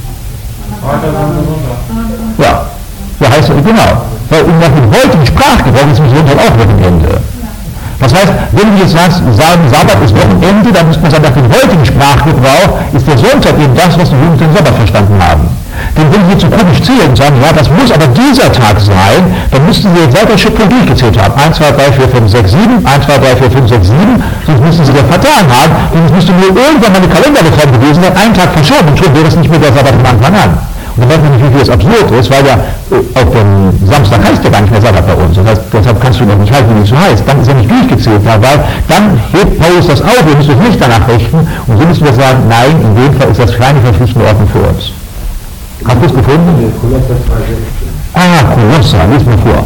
Ja, so heißt er, genau. Weil nach dem heutigen Sprachgebrauch ist am Sonntag auch Wochenende. Das heißt, wenn wir jetzt sagen, Sabbat ist Wochenende, dann müsste man sagen, nach dem heutigen Sprachgebrauch ist der Sonntag eben das, was die Juden den Sabbat verstanden haben. Denn wenn Sie jetzt so komisch zählen und sagen, ja, das muss aber dieser Tag sein, dann müssten Sie jetzt seit der Schöpfung durchgezählt haben. eins, zwei, drei, vier, fünf, sechs, sieben, eins, zwei, drei, vier, fünf, sechs, sieben, sonst müssten Sie das vertan haben, denn es müsste nur irgendwann mal eine Kalenderreform gewesen sein, einen Tag verschoben, und schon wäre es nicht mehr der Sabbat von Anfang an. Und dann weiß man nicht, wie viel das absurd ist, weil ja auf dem Samstag heißt ja gar nicht mehr Sabbat bei uns. Das heißt, deshalb kannst du noch nicht halten, wie es so heißt. Dann ist er nicht durchgezählt, weil dann hebt Paulus das auf, wir müssen uns nicht danach richten. Und so müssen wir sagen, nein, in dem Fall ist das keine verpflichtende Ordnung für uns. Hast du es gefunden? Ah, Kolosser, lies mal vor.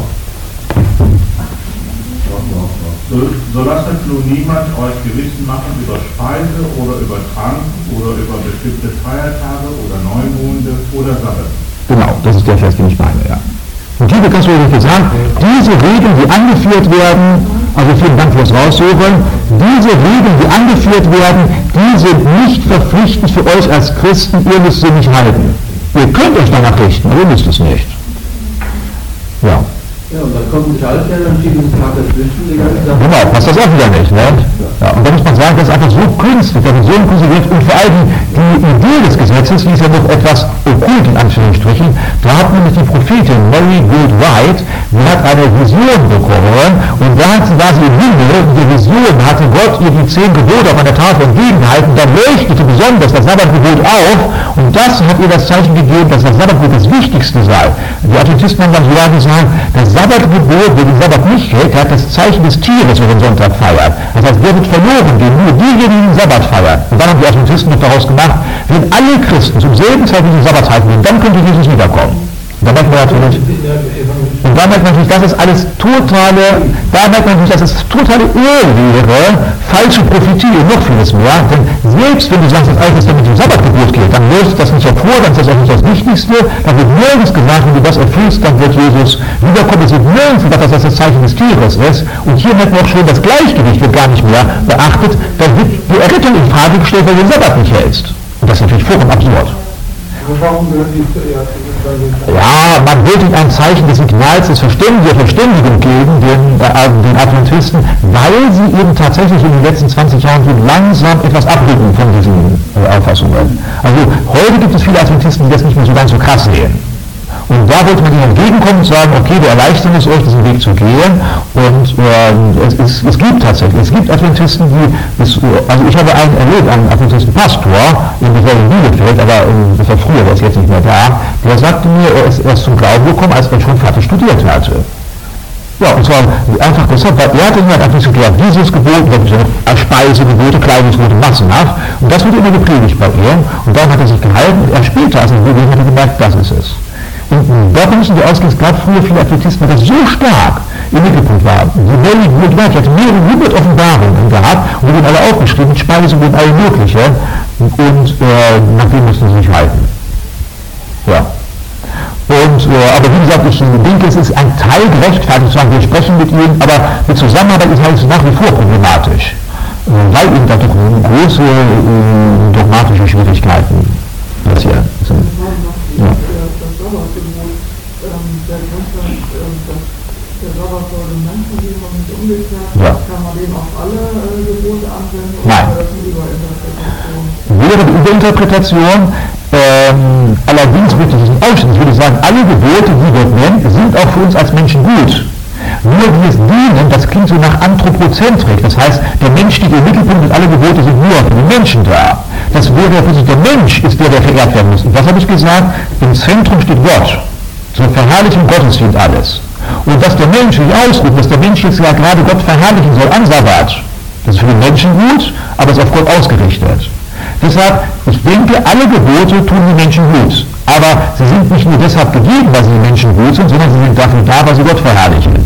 So, so lasst nun niemand euch Gewissen machen über Speise oder über Trank oder über bestimmte Feiertage oder Neumonde oder Sabbat. Genau, das ist der Vers, den ich meine, ja. Und hier kannst du wirklich sagen, diese Regeln, die angeführt werden, also vielen Dank fürs Raussuchen, diese Regeln, die angeführt werden, die sind nicht verpflichtend für euch als Christen, ihr müsst sie nicht halten. Ihr könnt euch danach richten, aber ihr müsst es nicht. Ja. Ja, und dann kommt ein Schalter, dann steht ein Tag dazwischen, die ganze Sache. Genau, passt das auch wieder nicht, ne? Ja, und da muss man sagen, das ist einfach so künstlich, das ist so künstlich, und vor allem die Idee des Gesetzes, die ist ja noch etwas okkult in Anführungsstrichen. Da hat nämlich die Prophetin Mary Gould White, die hat eine Vision bekommen, und da hat sie, war sie im Himmel, und die Vision hatte Gott ihr die zehn Gebote auf einer Tafel entgegengehalten, da leuchtete besonders das Sabbatgebot auf, und das hat ihr das Zeichen gegeben, dass das Sabbatgebot das Wichtigste sei. Die Adventisten haben dann sogar gesagt, das Sabbatgebot, wer den Sabbat nicht hält, hat das Zeichen des Tieres, wer den Sonntag feiert. Das heißt, der wird verloren gehen, nur diejenigen, die den Sabbat feiern. Und dann haben die Adventisten noch daraus gemacht, wenn alle Christen zum selben Zeitpunkt den Sabbat halten würden, dann könnte Jesus wiederkommen. Und da merkt man natürlich, und da merkt man natürlich, das ist alles totale, da merkt man natürlich, dass es totale Irrlehre, falsche Prophetie und noch vieles mehr. Denn selbst wenn du sagst, das Alte Testament mit dem Sabbatgebot geht, dann löst das nicht hervor, dann ist das auch nicht das Wichtigste. Da wird nirgends gesagt, wenn du das erfüllst, dann wird Jesus wiederkommen. Es wird nirgends gesagt, dass das das Zeichen des Tieres ist. Und hier merkt man auch schon, das Gleichgewicht wird gar nicht mehr beachtet. Da wird die Errettung in Frage gestellt, weil du den Sabbat nicht hältst. Und das ist natürlich vollkommen absurd. Warum gehört die Ja, man will ihnen ein Zeichen des Signals des Verständigung, der Verständigung geben, den, äh, den Adventisten, weil sie eben tatsächlich in den letzten zwanzig Jahren so langsam etwas abrücken von diesen äh, Auffassungen. Also heute gibt es viele Adventisten, die das nicht mehr so ganz so krass sehen. Und da wollte man ihnen entgegenkommen und sagen, okay, wir erleichtern es euch, diesen Weg zu gehen. Und äh, es, es, es gibt tatsächlich, es gibt Adventisten, die, es, also ich habe einen erlebt, einen Adventisten-Pastor, in Bielefeld, aber äh, das war früher, der ist jetzt nicht mehr da, der sagte mir, er ist erst zum Glauben gekommen, als er schon fertig studiert hatte. Ja, und zwar einfach deshalb, weil er hatte halt einfach so klar dieses Gebot, Speisegebote, Kleidungsgebote massenhaft, und das wurde immer gepredigt bei ihm, und dann hat er sich gehalten, und er später, als er Jugendlich hat er gemerkt, das ist es. Und da müssen wir ausgehen, es gab früher viele Adventisten, weil das so stark im Mittelpunkt war. Die Mary Woodward hatte mehrere hundert Offenbarungen gehabt, und die wurden alle aufgeschrieben, Speisegebote, alle mögliche, und äh, nach dem mussten sie sich halten. Ja. Und, äh, aber wie gesagt, ich denke, es ist ein Teil gerechtfertigt zu sagen, wir sprechen mit ihnen, aber die Zusammenarbeit ist halt nach wie vor problematisch, äh, weil eben da doch große äh, dogmatische Schwierigkeiten passieren. Ja. Das Sabbatgebot, der Grundsatz, dass der Sabbat soll den Menschen geben und nicht umgekehrt, ja. Kann man dem auf alle äh, Gebote anwenden Nein. Oder ist das eine Überinterpretation? Wäre die Überinterpretation, ähm, allerdings wirklich diesen Ausschnitt, ich würde sagen, alle Gebote, die Gott nennt, sind auch für uns als Menschen gut. Nur die es dienen, das klingt so nach Anthropozentrik, das heißt, der Mensch steht im Mittelpunkt und alle Gebote sind nur für den Menschen da. Das wäre ja plötzlich, der Mensch ist der, der verehrt werden muss. Und was habe ich gesagt? Im Zentrum steht Gott. Zur Verherrlichung Gottes dient alles. Und dass der Mensch sich ausruht, dass der Mensch jetzt ja gerade Gott verherrlichen soll am Sabbat, das ist für den Menschen gut, aber es ist auf Gott ausgerichtet. Deshalb, ich denke, alle Gebote tun die Menschen gut. Aber sie sind nicht nur deshalb gegeben, weil sie den Menschen gut sind, sondern sie sind dafür da, weil sie Gott verherrlichen.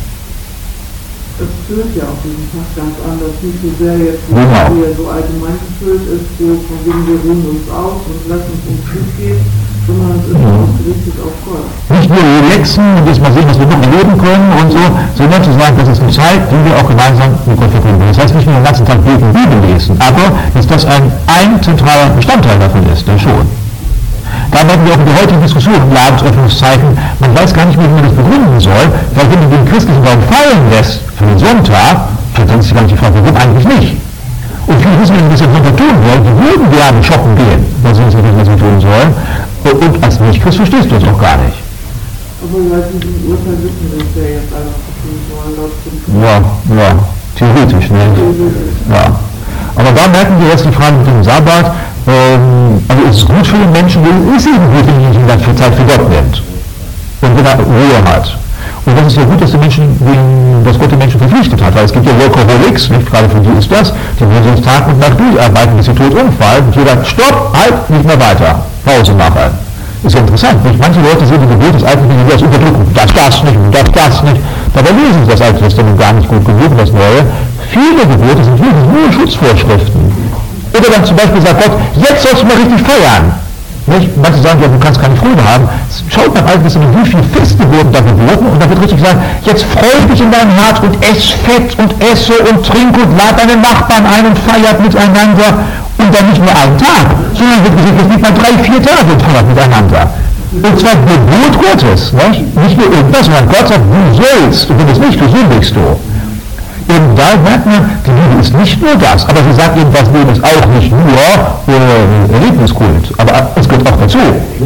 Das führt ja auf jeden Fall ganz anders, nicht so sehr jetzt, wie Genau. er so allgemein gefüllt ist, so von wegen wir ruhen uns aus und lassen uns gut gehen, sondern es ist Mhm. ausgerichtet auf Gott. Nicht nur relaxen und jetzt mal sehen, was wir noch erleben können und so, sondern zu sagen, das ist eine Zeit, die wir auch gemeinsam mit Gott verbinden. Das heißt nicht nur den ganzen Tag beten und Bibel lesen, aber dass das ein, ein zentraler Bestandteil davon ist, dann schon. Da merken wir auch in der heutigen Diskussion im Ladensöffnungszeiten, man weiß gar nicht mehr, wie man das begründen soll, weil wenn du den christlichen Glauben fallen lässt für den Sonntag, dann ist gar nicht die Frage, warum eigentlich nicht? Und viele wissen, wenn sie das am Sonntag tun wollen, die würden gerne shoppen gehen, weil sie wissen nicht, was sie tun sollen. Und als Nicht-Christ verstehst du das auch gar nicht. Aber seit diesem Urteil wissen wir es ja jetzt einfach tun sollen, laut dem Ja, ja, theoretisch, ne? Ja. Aber da merken wir jetzt die Frage mit dem Sabbat, ähm, also ist es gut für den Menschen, es ist eben gut, wenn er sich in Zeit für Gott nimmt. Und wenn er Ruhe hat. Und das ist ja gut, dass, die Menschen, dass Gott den Menschen verpflichtet hat, weil es gibt ja Workaholics, nicht gerade für die ist das, die wollen sonst Tag und Nacht durcharbeiten, bis sie tot umfallen und jeder sagt, stopp, halt, nicht mehr weiter, Pause machen. Ist ja interessant, nicht? Manche Leute sehen die Gebot des Alten Testament als Unterdrückung, das, das nicht, das, das nicht. Dabei lesen sie das Alte Testament gar nicht gut genug, das Neue. Viele Gebote sind wirklich nur Schutzvorschriften. Oder dann zum Beispiel sagt Gott, jetzt sollst du mal richtig feiern. Nicht? Manche sagen, ja, du kannst keine Freude haben. Schaut beim Alten Testament, wie viele Feste wurden da geboten und da wird richtig gesagt, jetzt freu dich in deinem Herz und ess Fett und esse und trink und lad deine Nachbarn ein und feiert miteinander. Und dann nicht nur einen Tag, sondern wird gesagt, jetzt nicht mal drei, vier Tage und feiert miteinander. Und zwar Gebot Gottes, nicht? Nicht nur irgendwas, sondern Gott sagt, du sollst, und wenn es nicht, du sündigst du. Und da merkt man, die Liebe ist nicht nur das, aber sie sagt eben, das Leben ist auch nicht nur äh, Erlebniskult, aber es gehört auch dazu.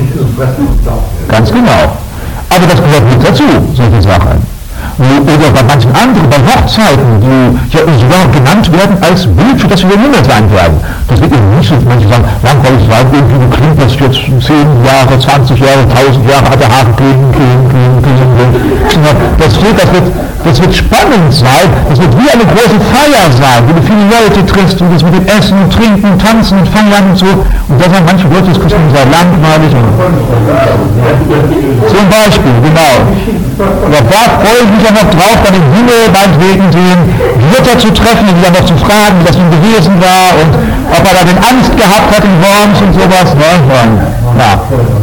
Ganz genau. Aber das gehört mit dazu, solche Sachen. Oder bei manchen anderen, bei Hochzeiten, die ja sogar genannt werden als Bild, für das wir Jünger sein werden. Das wird eben nicht so, manche sagen, langweilig sein, irgendwie klingt das jetzt zehn Jahre, zwanzig Jahre, tausend Jahre, hat der Haken klingen, klingen, klingen, klingen. Das wird, das wird, das wird spannend sein, das wird wie eine große Feier sein, wo du viele Leute triffst und das mit dem Essen und Trinken und Tanzen und Feiern und so. Und da sagen manche Leute, das Christen sei langweilig. Und zum Beispiel, genau. Ja, da freue ich mich ja noch drauf, dann im Himmel meinetwegen den Ritter zu treffen und wieder noch zu fragen, wie das nun gewesen war und ob er da den Angst gehabt hat in Worms und sowas. Ne? Ja.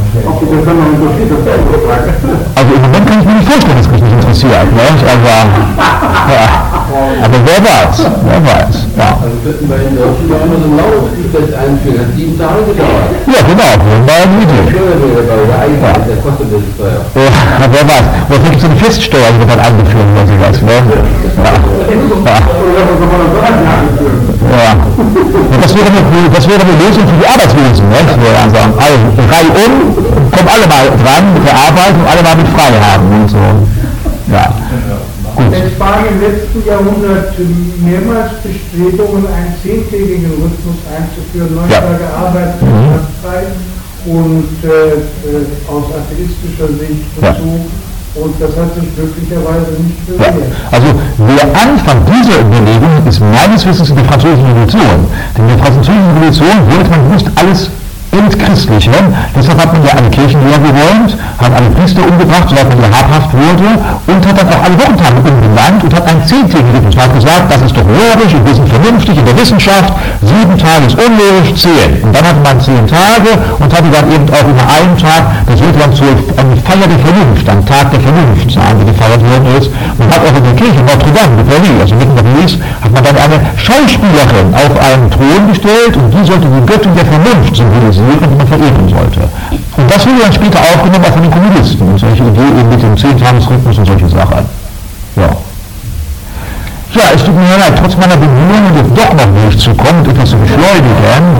Also im Moment kann ich mir nicht vorstellen, dass mich nicht interessiert. Ne? Aber, ja. Aber wer weiß, wer weiß. Ja. Also könnten wir in Deutschland auch mal so ein Lautsfest einführen, hat sieben Tage gedauert. Ja, genau, war eine Idee. Ja. Der kostet das Steuer. Ja, wer weiß. Oder vielleicht gibt es eine Feststeuer, die wird dann eingeführt oder sowas. Ne? Ja. Ja. Ja. Das wäre eine, das wäre eine Lösung für die Arbeitslosen. Ne? Also, also, Reihe um, kommen alle mal dran mit der Arbeit und alle mal mit frei haben und so. Ja. Gut. Es waren im letzten Jahrhundert mehrmals Bestrebungen, einen zehntägigen Rhythmus einzuführen, neun Ja. Tage Arbeit, Mhm. frei und äh, äh, aus atheistischer Sicht dazu. Ja. Und das hat sich glücklicherweise nicht bewährt. Ja. Also der Anfang dieser Überlegung ist meines Wissens in der Französischen Revolution. Denn in der Französischen Revolution wollte man nicht alles entchristlichen. Deshalb hat man ja eine Kirchenlehre geräumt, hat alle Priester umgebracht, sodass man ja habhaft wurde und hat dann auch alle Wochentage umbenannt und hat einen zehntägigen Rhythmus. Man hat gesagt, das ist doch logisch und wir sind vernünftig in der Wissenschaft, sieben Tage ist unlogisch, zehn. Und dann hatte man zehn Tage und hatte dann eben auch immer einen Tag, das wird dann zur Feier der Vernunft, am Tag der Vernunft sein, die gefeiert worden ist. Man hat auch in der Kirche Notre Dame de Paris, also mitten in Paris, hat man dann eine Schauspielerin auf einen Thron gestellt und die sollte die Göttin der Vernunft symbolisieren, die man verehren sollte. Und das wurde dann später aufgenommen auch von den Kommunisten und solche Ideen eben mit dem Zehn-Tages-Rhythmus und solche Sachen. Ja. Ja, es tut mir leid, trotz meiner Bemühungen jetzt doch noch nicht zu kommen und etwas zu beschleunigen.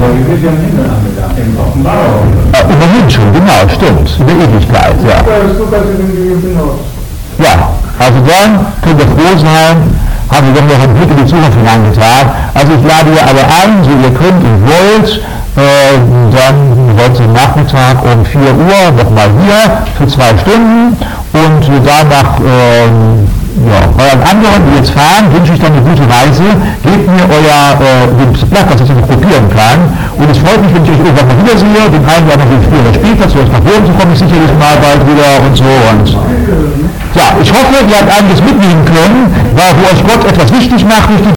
Äh, immerhin schon, genau, stimmt. In der Ewigkeit, ja. Ja, also dann könnt ihr froh sein, haben wir noch einen Blick in die Zukunft hineingetan. Also ich lade ihr alle ein, so ihr könnt und wollt, äh, dann heute Nachmittag um vier Uhr nochmal hier für zwei Stunden und danach ähm, ja, euren anderen, die jetzt fahren, wünsche ich dann eine gute Reise. Gebt mir euer äh, Blatt, dass ich das probieren kann. Und es freut mich, wenn ich euch irgendwann mal wiedersehe. Den einen oder anderen früher oder später, zuerst nach Rom zu kommen, ist sicherlich mal bald wieder und so. Und ja, ich hoffe, ihr habt einiges mitnehmen können, wo euch Gott etwas wichtig macht.